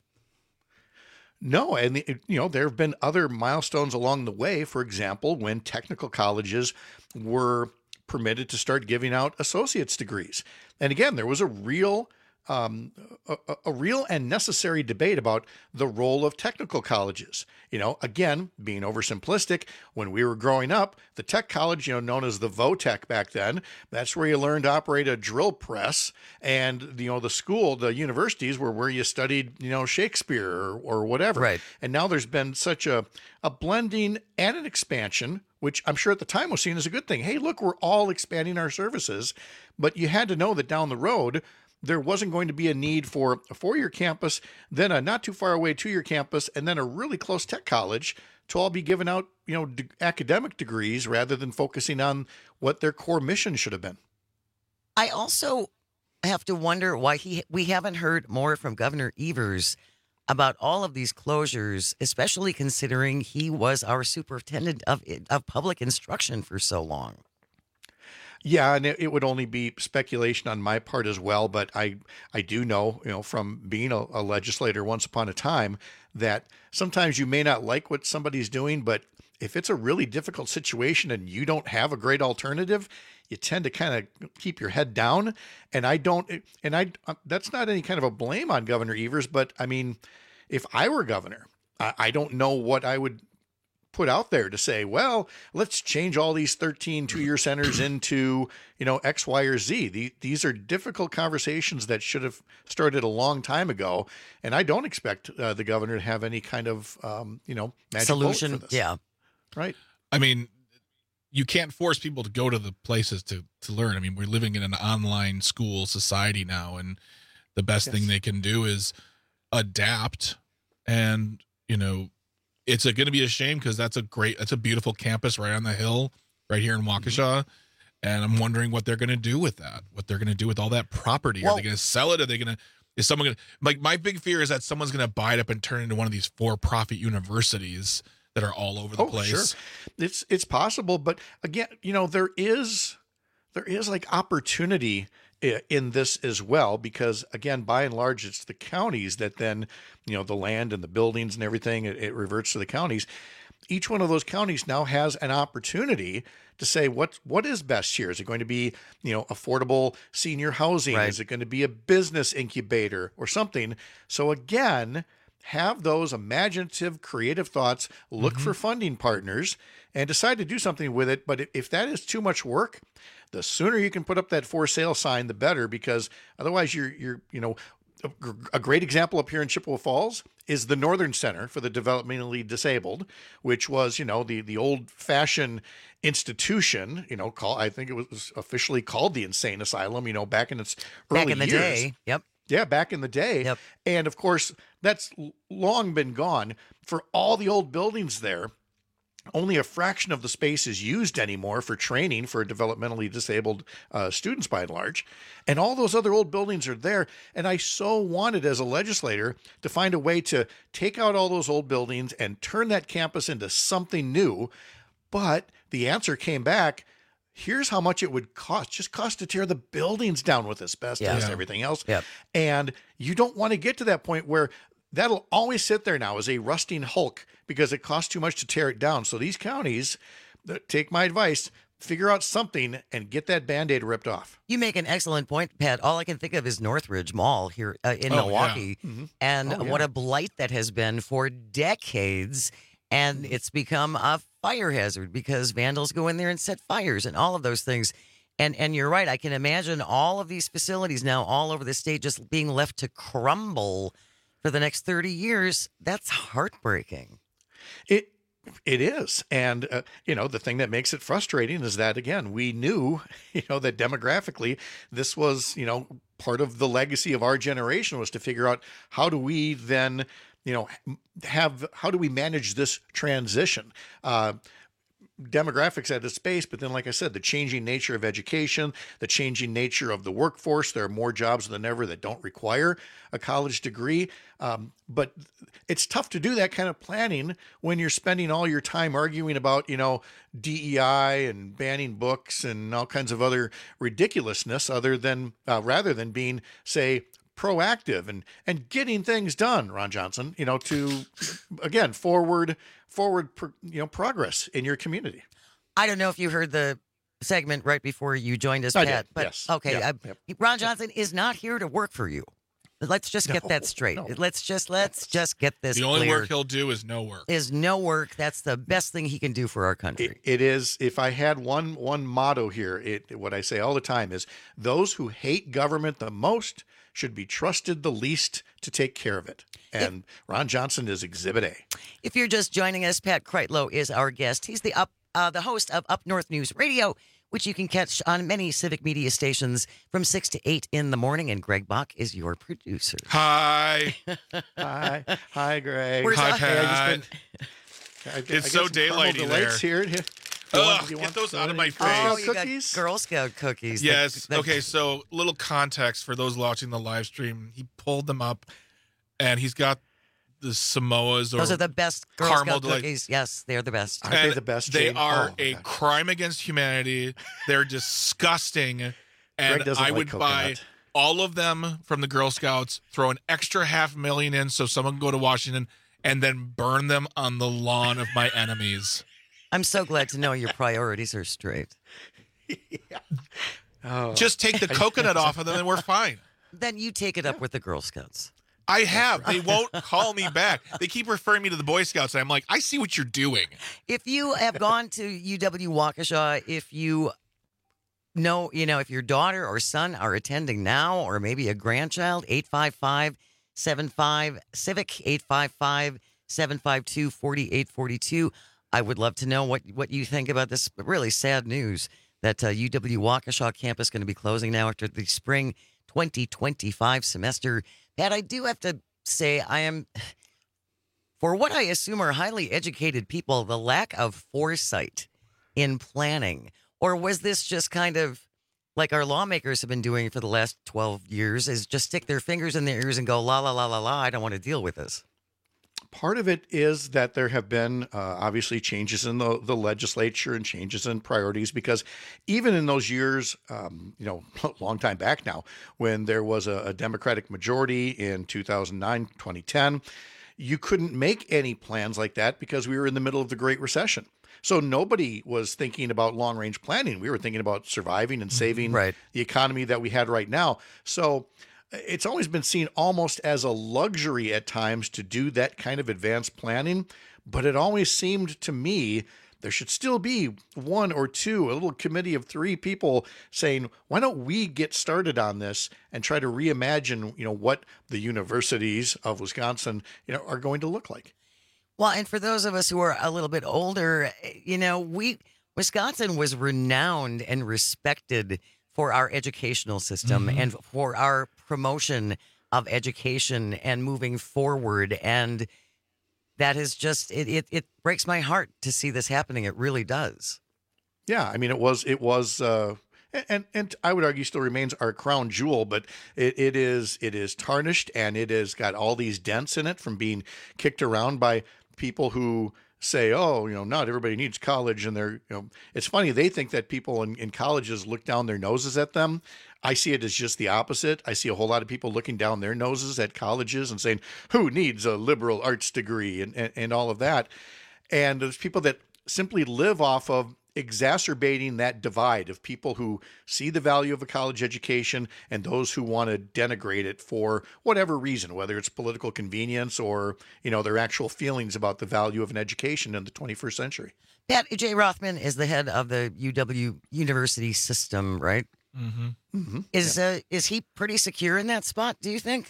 [SPEAKER 4] No, and the, you know, there have been other milestones along the way. For example, when technical colleges were permitted to start giving out associate's degrees. And again, there was a real um, a, a real and necessary debate about the role of technical colleges. You know, again, being oversimplistic, when we were growing up, the tech college, you know, known as the Votech back then, that's where you learned to operate a drill press. And, you know, the school, the universities were where you studied, you know, Shakespeare or, or whatever.
[SPEAKER 12] Right.
[SPEAKER 4] And now there's been such a, a blending and an expansion, which I'm sure at the time was seen as a good thing. Hey, look, we're all expanding our services. But you had to know that down the road, there wasn't going to be a need for a four-year campus, then a not too far away two-year campus, and then a really close tech college to all be giving out, you know, d- academic degrees rather than focusing on what their core mission should have been.
[SPEAKER 12] I also have to wonder why he we haven't heard more from Governor Evers about all of these closures, especially considering he was our superintendent of of public instruction for so long.
[SPEAKER 4] Yeah, and it, it would only be speculation on my part as well, but I I do know, you know, from being a, a legislator once upon a time, that sometimes you may not like what somebody's doing, but if it's a really difficult situation and you don't have a great alternative, you tend to kind of keep your head down. And I don't, and I that's not any kind of a blame on Governor Evers, but I mean, if I were governor, I, I don't know what I would put out there to say, well, let's change all these thirteen two-year centers into, you know, X, Y, or Z. The, these are difficult conversations that should have started a long time ago. And I don't expect uh, the governor to have any kind of, um, you know, magic
[SPEAKER 12] solution.
[SPEAKER 4] bullet for this.
[SPEAKER 12] Yeah.
[SPEAKER 4] Right.
[SPEAKER 13] I mean, you can't force people to go to the places to, to learn. I mean, we're living in an online school society now, and the best yes. thing they can do is adapt. And, you know, it's going to be a shame because that's a great, that's a beautiful campus right on the hill, right here in Waukesha. Mm-hmm. And I'm wondering what they're going to do with that, what they're going to do with all that property. Well, are they going to sell it? Are they going to, is someone going to, like, my big fear is that someone's going to buy it up and turn it into one of these for-profit universities that are all over the
[SPEAKER 4] oh,
[SPEAKER 13] place.
[SPEAKER 4] Sure. It's, it's possible. But again, you know, there is, there is like opportunity in this as well, because again, by and large, it's the counties that then, you know, the land and the buildings and everything, it, it reverts to the counties. Each one of those counties now has an opportunity to say, what, what is best here? Is it going to be, you know, affordable senior housing? Right. Is it going to be a business incubator or something? So again, have those imaginative, creative thoughts, look mm-hmm. for funding partners and decide to do something with it. But if that is too much work, the sooner you can put up that for sale sign, the better, because otherwise you're, you're, you know, a, a great example up here in Chippewa Falls is the Northern Center for the Developmentally Disabled, which was, you know, the, the old fashioned institution, you know, call, I think it was officially called the Insane Asylum, you know, back in its early
[SPEAKER 12] back in the
[SPEAKER 4] years.
[SPEAKER 12] day. Yep.
[SPEAKER 4] Yeah. Back in the day.
[SPEAKER 12] Yep.
[SPEAKER 4] And of course that's long been gone. For all the old buildings there, only a fraction of the space is used anymore for training for developmentally disabled uh, students by and large. And all those other old buildings are there. And I so wanted as a legislator to find a way to take out all those old buildings and turn that campus into something new. But the answer came back, here's how much it would cost, just cost to tear the buildings down with asbestos yeah. and everything else.
[SPEAKER 12] Yep.
[SPEAKER 4] And you don't want to get to that point where that'll always sit there now as a rusting hulk because it costs too much to tear it down. So these counties, take my advice, figure out something and get that Band-Aid ripped off.
[SPEAKER 12] You make an excellent point, Pat. All I can think of is Northridge Mall here uh, in
[SPEAKER 13] oh,
[SPEAKER 12] Milwaukee.
[SPEAKER 13] Yeah. Mm-hmm.
[SPEAKER 12] And
[SPEAKER 4] oh, yeah.
[SPEAKER 12] what a blight that has been for decades. And it's become a fire hazard because vandals go in there and set fires and all of those things. And and you're right. I can imagine all of these facilities now all over the state just being left to crumble for the next thirty years. That's heartbreaking.
[SPEAKER 4] It it is. And, uh, you know, the thing that makes it frustrating is that, again, we knew, you know, that demographically this was, you know, part of the legacy of our generation was to figure out how do we then, you know, have, how do we manage this transition? Uh, demographics at its space, but then, like I said, the changing nature of education, the changing nature of the workforce. There are more jobs than ever that don't require a college degree. Um, but it's tough to do that kind of planning when you're spending all your time arguing about, you know, D E I and banning books and all kinds of other ridiculousness other than, uh, rather than being, say, proactive and, and getting things done, Ron Johnson, you know, to, again, forward, forward, you know, progress in your community.
[SPEAKER 12] I don't know if you heard the segment right before you joined us,
[SPEAKER 4] I
[SPEAKER 12] Pat,
[SPEAKER 4] did,
[SPEAKER 12] but
[SPEAKER 4] yes.
[SPEAKER 12] okay.
[SPEAKER 4] Yep,
[SPEAKER 12] I,
[SPEAKER 4] yep.
[SPEAKER 12] Ron Johnson is not here to work for you. Let's just get
[SPEAKER 4] No,
[SPEAKER 12] that straight.
[SPEAKER 4] no.
[SPEAKER 12] Let's just, let's just get this
[SPEAKER 13] The only
[SPEAKER 12] clear.
[SPEAKER 13] work he'll do is no work.
[SPEAKER 12] Is no work. That's the best thing he can do for our country.
[SPEAKER 4] It, it is. If I had one, one motto here, it, what I say all the time is those who hate government the most should be trusted the least to take care of it. And if, Ron Johnson is Exhibit A.
[SPEAKER 12] If you're just joining us, Pat Kreitlow is our guest. He's the up, uh, the host of Up North News Radio, which you can catch on many civic media stations from six to eight in the morning. And Greg Bach is your producer.
[SPEAKER 13] Hi.
[SPEAKER 4] Hi. Hi, Greg.
[SPEAKER 12] Where's
[SPEAKER 13] Hi,
[SPEAKER 12] our-
[SPEAKER 13] Pat.
[SPEAKER 4] I just been, I,
[SPEAKER 13] It's
[SPEAKER 4] I
[SPEAKER 13] so
[SPEAKER 4] got some caramel
[SPEAKER 13] daylighty
[SPEAKER 4] delights
[SPEAKER 13] there.
[SPEAKER 4] Here.
[SPEAKER 13] Ugh,
[SPEAKER 4] You want- you
[SPEAKER 13] get
[SPEAKER 4] want
[SPEAKER 13] those out of my
[SPEAKER 4] any
[SPEAKER 13] face.
[SPEAKER 12] Oh,
[SPEAKER 4] Girl
[SPEAKER 12] you
[SPEAKER 4] Scout
[SPEAKER 12] got
[SPEAKER 4] cookies?
[SPEAKER 12] Girl Scout cookies. that-
[SPEAKER 13] Yes.
[SPEAKER 12] that-
[SPEAKER 13] Okay. So, little context for those watching the live stream. He pulled them up, and he's got the Samoas or
[SPEAKER 12] Those are the best Girl
[SPEAKER 13] caramel
[SPEAKER 12] Scout
[SPEAKER 13] delight.
[SPEAKER 12] cookies. Yes, they're the best.
[SPEAKER 4] Aren't they
[SPEAKER 13] And
[SPEAKER 4] the best,
[SPEAKER 13] They
[SPEAKER 4] Jane?
[SPEAKER 13] are
[SPEAKER 4] Oh,
[SPEAKER 13] a
[SPEAKER 4] God.
[SPEAKER 13] crime against humanity. They're disgusting,
[SPEAKER 4] Greg
[SPEAKER 13] and
[SPEAKER 4] doesn't
[SPEAKER 13] I
[SPEAKER 4] like
[SPEAKER 13] would buy
[SPEAKER 4] coconut.
[SPEAKER 13] all of them from the Girl Scouts. Throw an extra half million in so someone can go to Washington, and then burn them on the lawn of my enemies.
[SPEAKER 12] I'm so glad to know your priorities are straight.
[SPEAKER 4] yeah. oh.
[SPEAKER 13] Just take the coconut off of them, and we're fine.
[SPEAKER 12] Then you take it up with the Girl Scouts.
[SPEAKER 13] I have. They won't call me back. They keep referring me to the Boy Scouts, and I'm like, I see what you're doing.
[SPEAKER 12] If you have gone to U W Waukesha, if you know, you know, if your daughter or son are attending now, or maybe a grandchild, eight five five, seven five, CIVIC, eight five five, seven five two, four eight four two. I would love to know what, what you think about this really sad news that uh, U W Waukesha campus is going to be closing now after the spring twenty twenty-five semester. Pat, I do have to say I am, for what I assume are highly educated people, the lack of foresight in planning. Or was this just kind of like our lawmakers have been doing for the last twelve years, is just stick their fingers in their ears and go, la, la, la, la, la, I don't want to deal with this?
[SPEAKER 4] Part of it is that there have been uh, obviously changes in the, the legislature and changes in priorities, because even in those years, um, you know, a long time back now, when there was a, a Democratic majority in two thousand nine, twenty ten, you couldn't make any plans like that because we were in the middle of the Great Recession. So nobody was thinking about long range planning. We were thinking about surviving and saving
[SPEAKER 12] right.
[SPEAKER 4] the economy that we had right now. So it's always been seen almost as a luxury at times to do that kind of advanced planning. But it always seemed to me there should still be one or two, a little committee of three people saying, why don't we get started on this and try to reimagine, you know, what the universities of Wisconsin, you know, are going to look like.
[SPEAKER 12] Well, and for those of us who are a little bit older, you know, we Wisconsin was renowned and respected for our educational system mm-hmm. and for our promotion of education and moving forward. And that is just, it, it, it breaks my heart to see this happening. It really does.
[SPEAKER 4] Yeah. I mean, it was, it was, uh, and, and I would argue still remains our crown jewel, but it, it is, it is tarnished, and it has got all these dents in it from being kicked around by people who say, oh, you know, not everybody needs college. And they're, you know, it's funny. They think that people in, in colleges look down their noses at them. I see it as just the opposite. I see a whole lot of people looking down their noses at colleges and saying, who needs a liberal arts degree and, and, and all of that. And there's people that simply live off of exacerbating that divide of people who see the value of a college education and those who want to denigrate it for whatever reason, whether it's political convenience or, you know, their actual feelings about the value of an education in the twenty-first century.
[SPEAKER 12] Pat J. Rothman is the head of the U W University system, right?
[SPEAKER 13] Mm-hmm.
[SPEAKER 4] Mm-hmm.
[SPEAKER 12] Is
[SPEAKER 4] yeah.
[SPEAKER 12] uh, is he pretty secure in that spot, do you think?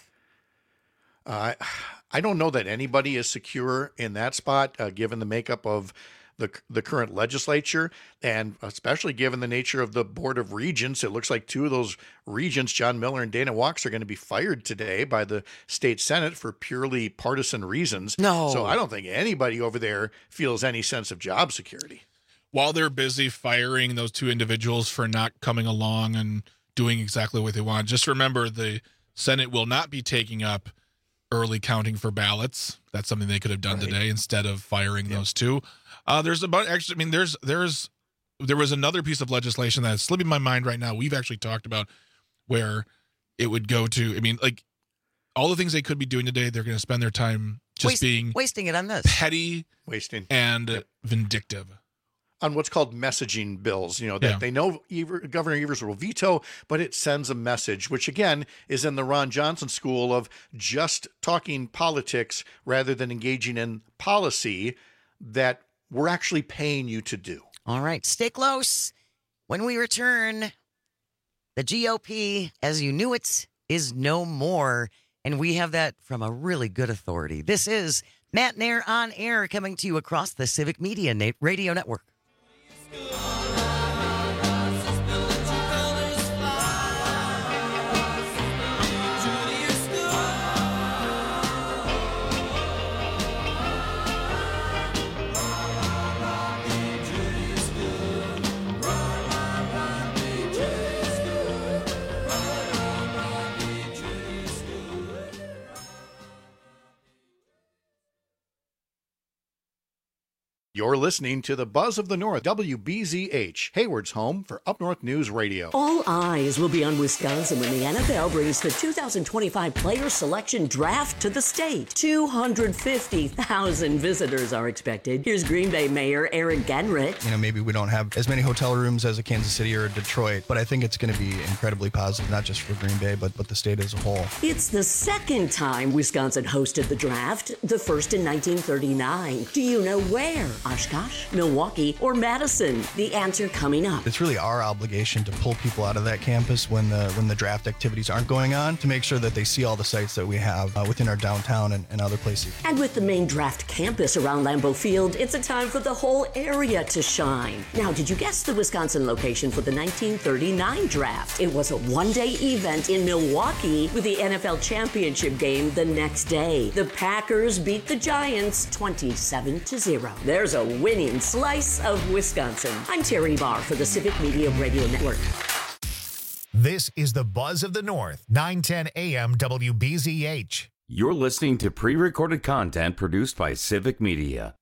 [SPEAKER 4] Uh, I don't know that anybody is secure in that spot, uh, given the makeup of the the current legislature, and especially given the nature of the Board of Regents. It looks like two of those regents, John Miller and Dana Wachs, are going to be fired today by the state Senate for purely partisan reasons.
[SPEAKER 12] No.
[SPEAKER 4] So I don't think anybody over there feels any sense of job security.
[SPEAKER 13] While they're busy firing those two individuals for not coming along and doing exactly what they want, just remember the Senate will not be taking up early counting for ballots. That's something they could have done right. today instead of firing yep. those two. Uh, there's a bunch. Actually, I mean, there's there's there was another piece of legislation that's slipping my mind right now. We've actually talked about where it would go to. I mean, like all the things they could be doing today, they're going to spend their time just
[SPEAKER 12] Waste,
[SPEAKER 13] being
[SPEAKER 12] wasting it on this
[SPEAKER 13] petty,
[SPEAKER 4] wasting,
[SPEAKER 13] and
[SPEAKER 4] yep.
[SPEAKER 13] vindictive.
[SPEAKER 4] On what's called messaging bills, you know, that
[SPEAKER 13] yeah.
[SPEAKER 4] they know Ever, Governor Evers will veto, but it sends a message, which again is in the Ron Johnson school of just talking politics rather than engaging in policy that we're actually paying you to do.
[SPEAKER 12] All right, stay close. When we return, the G O P, as you knew it, is no more. And we have that from a really good authority. This is Matt Nair on Air, coming to you across the Civic Media Radio Network.
[SPEAKER 4] You're listening to the Buzz of the North, W B Z H, Hayward's home for Up North News Radio.
[SPEAKER 6] All eyes will be on Wisconsin when the N F L brings the two thousand twenty-five Player Selection Draft to the state. two hundred fifty thousand visitors are expected. Here's Green Bay Mayor Eric Genrich.
[SPEAKER 7] You know, maybe we don't have as many hotel rooms as a Kansas City or a Detroit, but I think it's going to be incredibly positive, not just for Green Bay, but, but the state as a whole.
[SPEAKER 6] It's the second time Wisconsin hosted the draft, the first in nineteen thirty-nine. Do you know where? Oshkosh, Milwaukee, or Madison? The answer coming up.
[SPEAKER 7] It's really our obligation to pull people out of that campus when the when the draft activities aren't going on, to make sure that they see all the sites that we have uh, within our downtown and, and other places.
[SPEAKER 6] And with the main draft campus around Lambeau Field, it's a time for the whole area to shine. Now, did you guess the Wisconsin location for the nineteen thirty-nine draft? It was a one-day event in Milwaukee with the N F L championship game the next day. The Packers beat the Giants twenty-seven to zero. There's a winning slice of Wisconsin. I'm Terry Barr for the Civic Media Radio Network.
[SPEAKER 1] This is the Buzz of the North, nine ten A M W B Z H.
[SPEAKER 11] You're listening to pre-recorded content produced by Civic Media.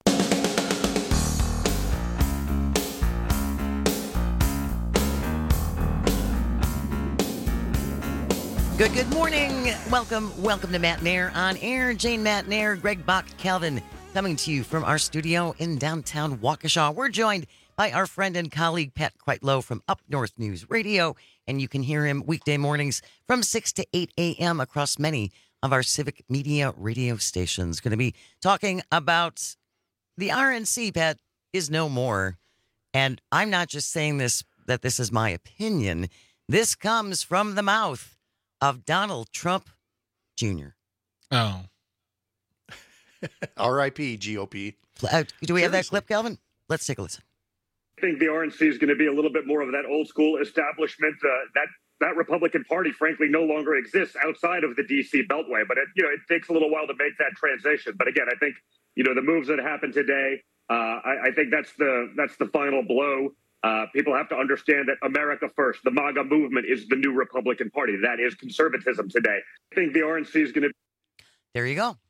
[SPEAKER 12] Good, good morning. Welcome, welcome to Matt Nair on air. Jane Matt Nair, Greg Bach, Calvin, coming to you from our studio in downtown Waukesha. We're joined by our friend and colleague, Pat Quitlow from Up North News Radio, and you can hear him weekday mornings from six to eight a.m. across many of our Civic Media radio stations. Going to be talking about the R N C, Pat, is no more. And I'm not just saying this, that this is my opinion. This comes from the mouth of Donald Trump Junior
[SPEAKER 13] Oh.
[SPEAKER 4] R I P G O P.
[SPEAKER 12] Uh, do we have that clip, Calvin? Let's take a listen.
[SPEAKER 9] I think the R N C is going to be a little bit more of that old school establishment. Uh, that that Republican Party, frankly, no longer exists outside of the D C Beltway. But it, you know, it takes a little while to make that transition. But again, I think you know the moves that happened today. Uh, I, I think that's the that's the final blow. Uh, people have to understand that America first, the MAGA movement, is the new Republican Party. That is conservatism today. I think the R N C is going to.
[SPEAKER 12] There you go.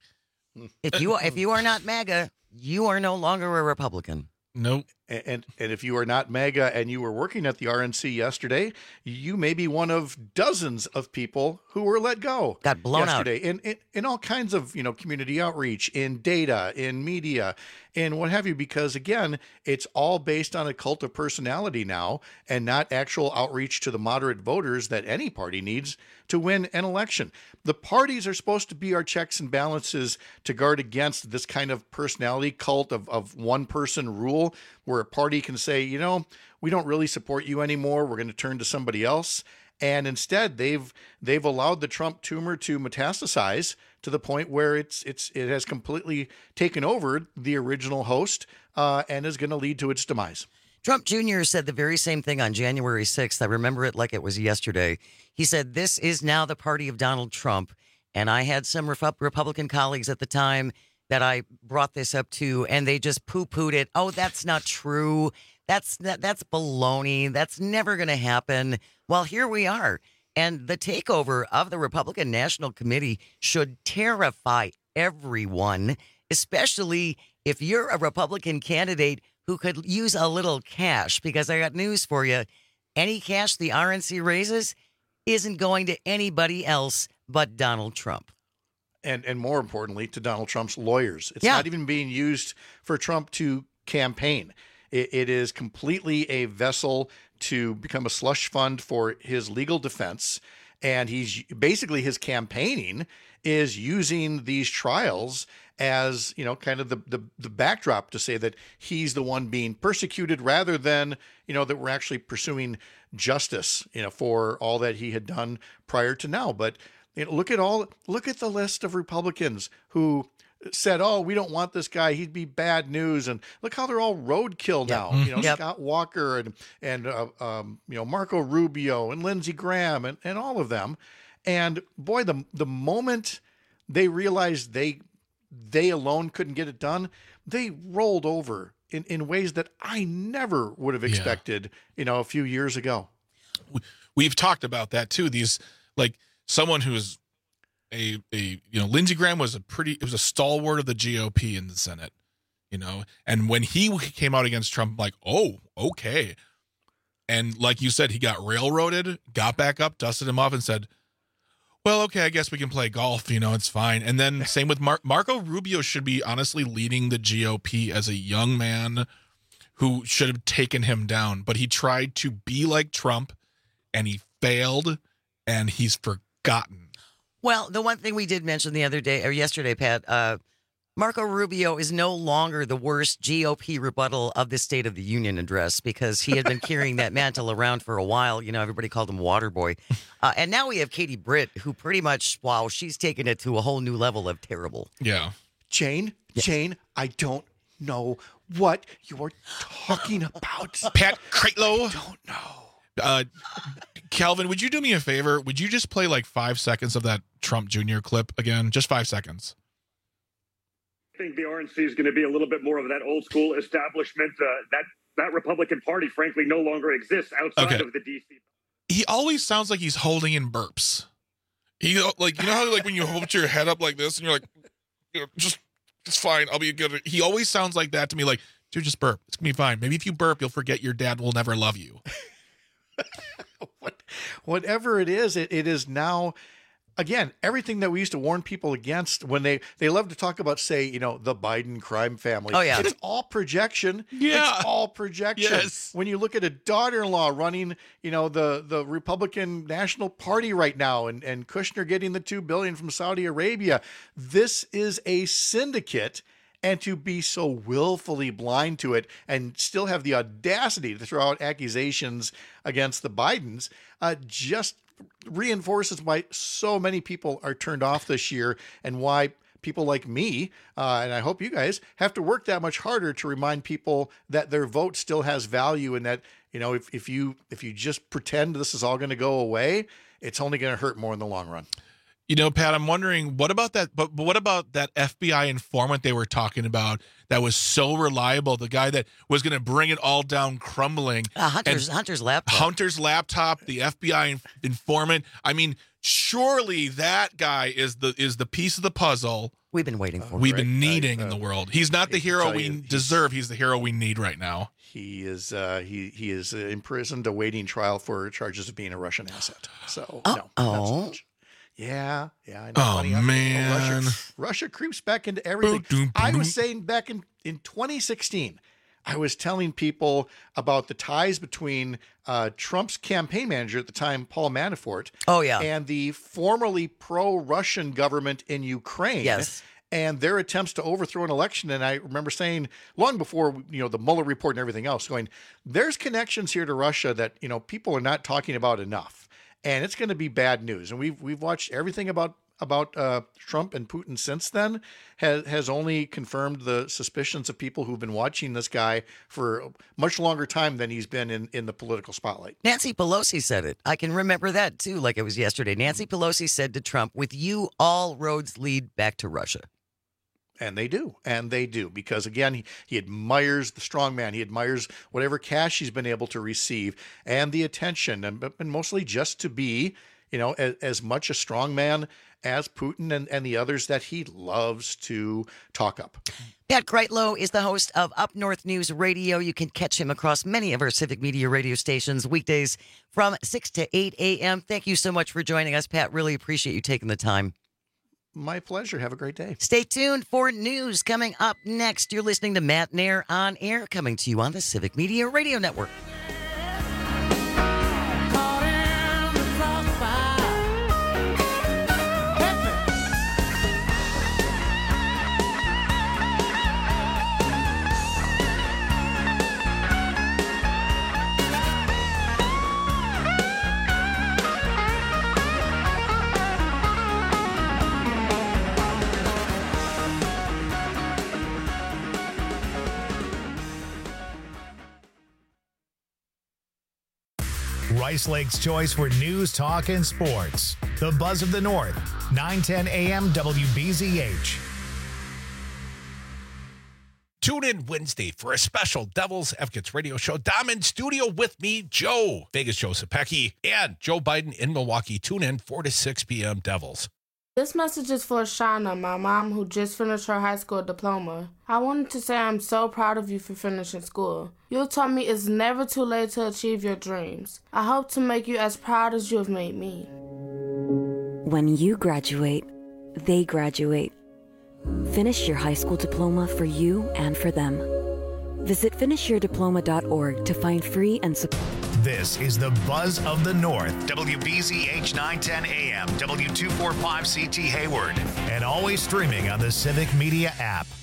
[SPEAKER 12] If you if you are not MAGA, you are no longer a Republican.
[SPEAKER 13] Nope.
[SPEAKER 4] And, and and if you are not MAGA and you were working at the R N C yesterday, you may be one of dozens of people who were let go.
[SPEAKER 12] Got blown
[SPEAKER 4] yesterday
[SPEAKER 12] out.
[SPEAKER 4] in, in in all kinds of you know community outreach, in data, in media, and what have you. Because again, it's all based on a cult of personality now, and not actual outreach to the moderate voters that any party needs to win an election. The parties are supposed to be our checks and balances to guard against this kind of personality cult of, of one person rule, where a party can say, you know, we don't really support you anymore. We're going to turn to somebody else. And instead, they've they've allowed the Trump tumor to metastasize to the point where it's it's it has completely taken over the original host uh, and is going to lead to its demise.
[SPEAKER 12] Trump Junior said the very same thing on January sixth. I remember it like it was yesterday. He said, this is now the party of Donald Trump. And I had some Rep- Republican colleagues at the time that I brought this up to, and they just poo-pooed it. Oh, that's not true. That's that, that's baloney. That's never going to happen. Well, here we are. And the takeover of the Republican National Committee should terrify everyone, especially if you're a Republican candidate who could use a little cash, because I got news for you. Any cash the R N C raises isn't going to anybody else but Donald Trump.
[SPEAKER 4] And and more importantly, to Donald Trump's lawyers. It's
[SPEAKER 12] Yeah.
[SPEAKER 4] not even being used for Trump to campaign. It, it is completely a vessel to become a slush fund for his legal defense. And he's basically, his campaigning is using these trials as, you know, kind of the, the, the backdrop to say that he's the one being persecuted, rather than, you know, that we're actually pursuing justice, you know, for all that he had done prior to now. But you know, look at all, look at the list of Republicans who said, oh, we don't want this guy, he'd be bad news. And look how they're all roadkill now. You know,
[SPEAKER 12] Yep.
[SPEAKER 4] Scott Walker and, and uh, um, you know, Marco Rubio and Lindsey Graham and, and all of them. And boy, the the moment they realized they they alone couldn't get it done, they rolled over in, in ways that I never would have expected, you know, a few years ago.
[SPEAKER 13] We've talked about that too. These, like, someone who's a, a, you know, Lindsey Graham was a pretty, it was a stalwart of the G O P in the Senate. you know. And when he came out against Trump, like, oh, okay. And like you said, he got railroaded, got back up, dusted him off, and said, well, okay, I guess we can play golf. You know, it's fine. And then same with Mar- Marco Rubio should be honestly leading the G O P as a young man who should have taken him down. But he tried to be like Trump, and he failed, and he's forgotten.
[SPEAKER 12] Well, the one thing we did mention the other day, or yesterday, Pat, uh, Marco Rubio is no longer the worst G O P rebuttal of the State of the Union address because he had been carrying that mantle around for a while. You know, everybody called him Waterboy. Uh, and now we have Katie Britt, who pretty much, wow, she's taken it to a whole new level of terrible.
[SPEAKER 13] Yeah.
[SPEAKER 4] Jane, yeah. Jane, I don't know what you're talking about.
[SPEAKER 13] Pat Kreitlow.
[SPEAKER 4] I don't know.
[SPEAKER 13] Uh, Calvin, would you do me a favor? Would you just play like five seconds of that Trump Junior clip again? Just five seconds.
[SPEAKER 9] I think the R N C is going to be a little bit more of that old school establishment. Uh, that that Republican Party, frankly, no longer exists outside
[SPEAKER 13] Okay.
[SPEAKER 9] of the D C.
[SPEAKER 13] He always sounds like he's holding in burps. He like you know how like when you hold your head up like this and you're like, you know, just it's fine. I'll be good. He always sounds like that to me. Like, dude, just burp. It's gonna be fine. Maybe if you burp, you'll forget your dad will never love you.
[SPEAKER 4] what, whatever it is, it, it is now. Again, everything that we used to warn people against when they, they love to talk about, say, you know, the Biden crime family.
[SPEAKER 12] Oh, yeah.
[SPEAKER 4] It's all projection.
[SPEAKER 13] Yeah.
[SPEAKER 4] It's all projection.
[SPEAKER 13] Yes.
[SPEAKER 4] When you look at a daughter-in-law running, you know, the, the Republican National Party right now and, and Kushner getting the two billion dollars from Saudi Arabia, this is a syndicate. And to be so willfully blind to it and still have the audacity to throw out accusations against the Bidens uh, just reinforces why so many people are turned off this year and why people like me, uh, and I hope you guys, have to work that much harder to remind people that their vote still has value and that, you know, if, if you if you just pretend this is all going to go away, it's only going to hurt more in the long run.
[SPEAKER 13] You know, Pat, I'm wondering what about that? But, but what about that F B I informant they were talking about that was so reliable? The guy that was going to bring it all down crumbling.
[SPEAKER 12] Uh, Hunter's Hunter's laptop.
[SPEAKER 13] Hunter's laptop. The F B I in, informant. I mean, surely that guy is the is the piece of the puzzle
[SPEAKER 12] we've been waiting for.
[SPEAKER 13] We've
[SPEAKER 4] right,
[SPEAKER 13] been needing
[SPEAKER 4] I, uh,
[SPEAKER 13] in the world. He's not the hero we
[SPEAKER 4] you,
[SPEAKER 13] deserve. He's the hero we need right now.
[SPEAKER 4] He is uh, he he is imprisoned, awaiting trial for charges of being a Russian asset. So
[SPEAKER 12] oh,
[SPEAKER 4] no,
[SPEAKER 12] oh.
[SPEAKER 4] not so much. Yeah, yeah, I know.
[SPEAKER 13] Oh,
[SPEAKER 4] funny.
[SPEAKER 13] man.
[SPEAKER 4] Oh, Russia, Russia creeps back into everything. I was saying back in, in twenty sixteen, I was telling people about the ties between uh, Trump's campaign manager at the time, Paul Manafort,
[SPEAKER 12] oh, yeah.
[SPEAKER 4] and the formerly pro-Russian government in Ukraine.
[SPEAKER 12] Yes.
[SPEAKER 4] And their attempts to overthrow an election. And I remember saying long before, you know, the Mueller report and everything else, going, there's connections here to Russia that, you know, people are not talking about enough. And it's going to be bad news. And we've we've watched everything about about uh, Trump and Putin since then has has only confirmed the suspicions of people who've been watching this guy for a much longer time than he's been in, in the political spotlight.
[SPEAKER 12] Nancy Pelosi said it. I can remember that, too, like it was yesterday. Nancy Pelosi said to Trump, with you, all roads lead back to Russia.
[SPEAKER 4] And they do. And they do. Because, again, he, he admires the strong man. He admires whatever cash he's been able to receive and the attention, and, and mostly just to be, you know, as, as much a strong man as Putin and, and the others that he loves to talk up.
[SPEAKER 12] Pat Kreitlow is the host of Up North News Radio. You can catch him across many of our Civic Media radio stations weekdays from six to eight a.m. Thank you so much for joining us, Pat. Really appreciate you taking the time.
[SPEAKER 4] My pleasure. Have a great day.
[SPEAKER 12] Stay tuned for news coming up next. You're listening to Matt Nair on Air, coming to you on the Civic Media Radio Network.
[SPEAKER 1] Rice Lake's choice for news, talk, and sports. The Buzz of the North, nine ten a.m. W B Z H.
[SPEAKER 14] Tune in Wednesday for a special Devil's Advocates radio show. Dom in studio with me, Joe, Vegas Joe Sapecki, and Joe Biden in Milwaukee. Tune in four to six p.m. Devils.
[SPEAKER 15] This message is for Shauna, my mom, who just finished her high school diploma. I wanted to say I'm so proud of you for finishing school. You taught me it's never too late to achieve your dreams. I hope to make you as proud as you have made me.
[SPEAKER 16] When you graduate, they graduate. Finish your high school diploma for you and for them. Visit finish your diploma dot org to find free and support.
[SPEAKER 1] This is the Buzz of the North, W B Z H nine ten A M, W two forty-five C T Hayward, and always streaming on the Civic Media app.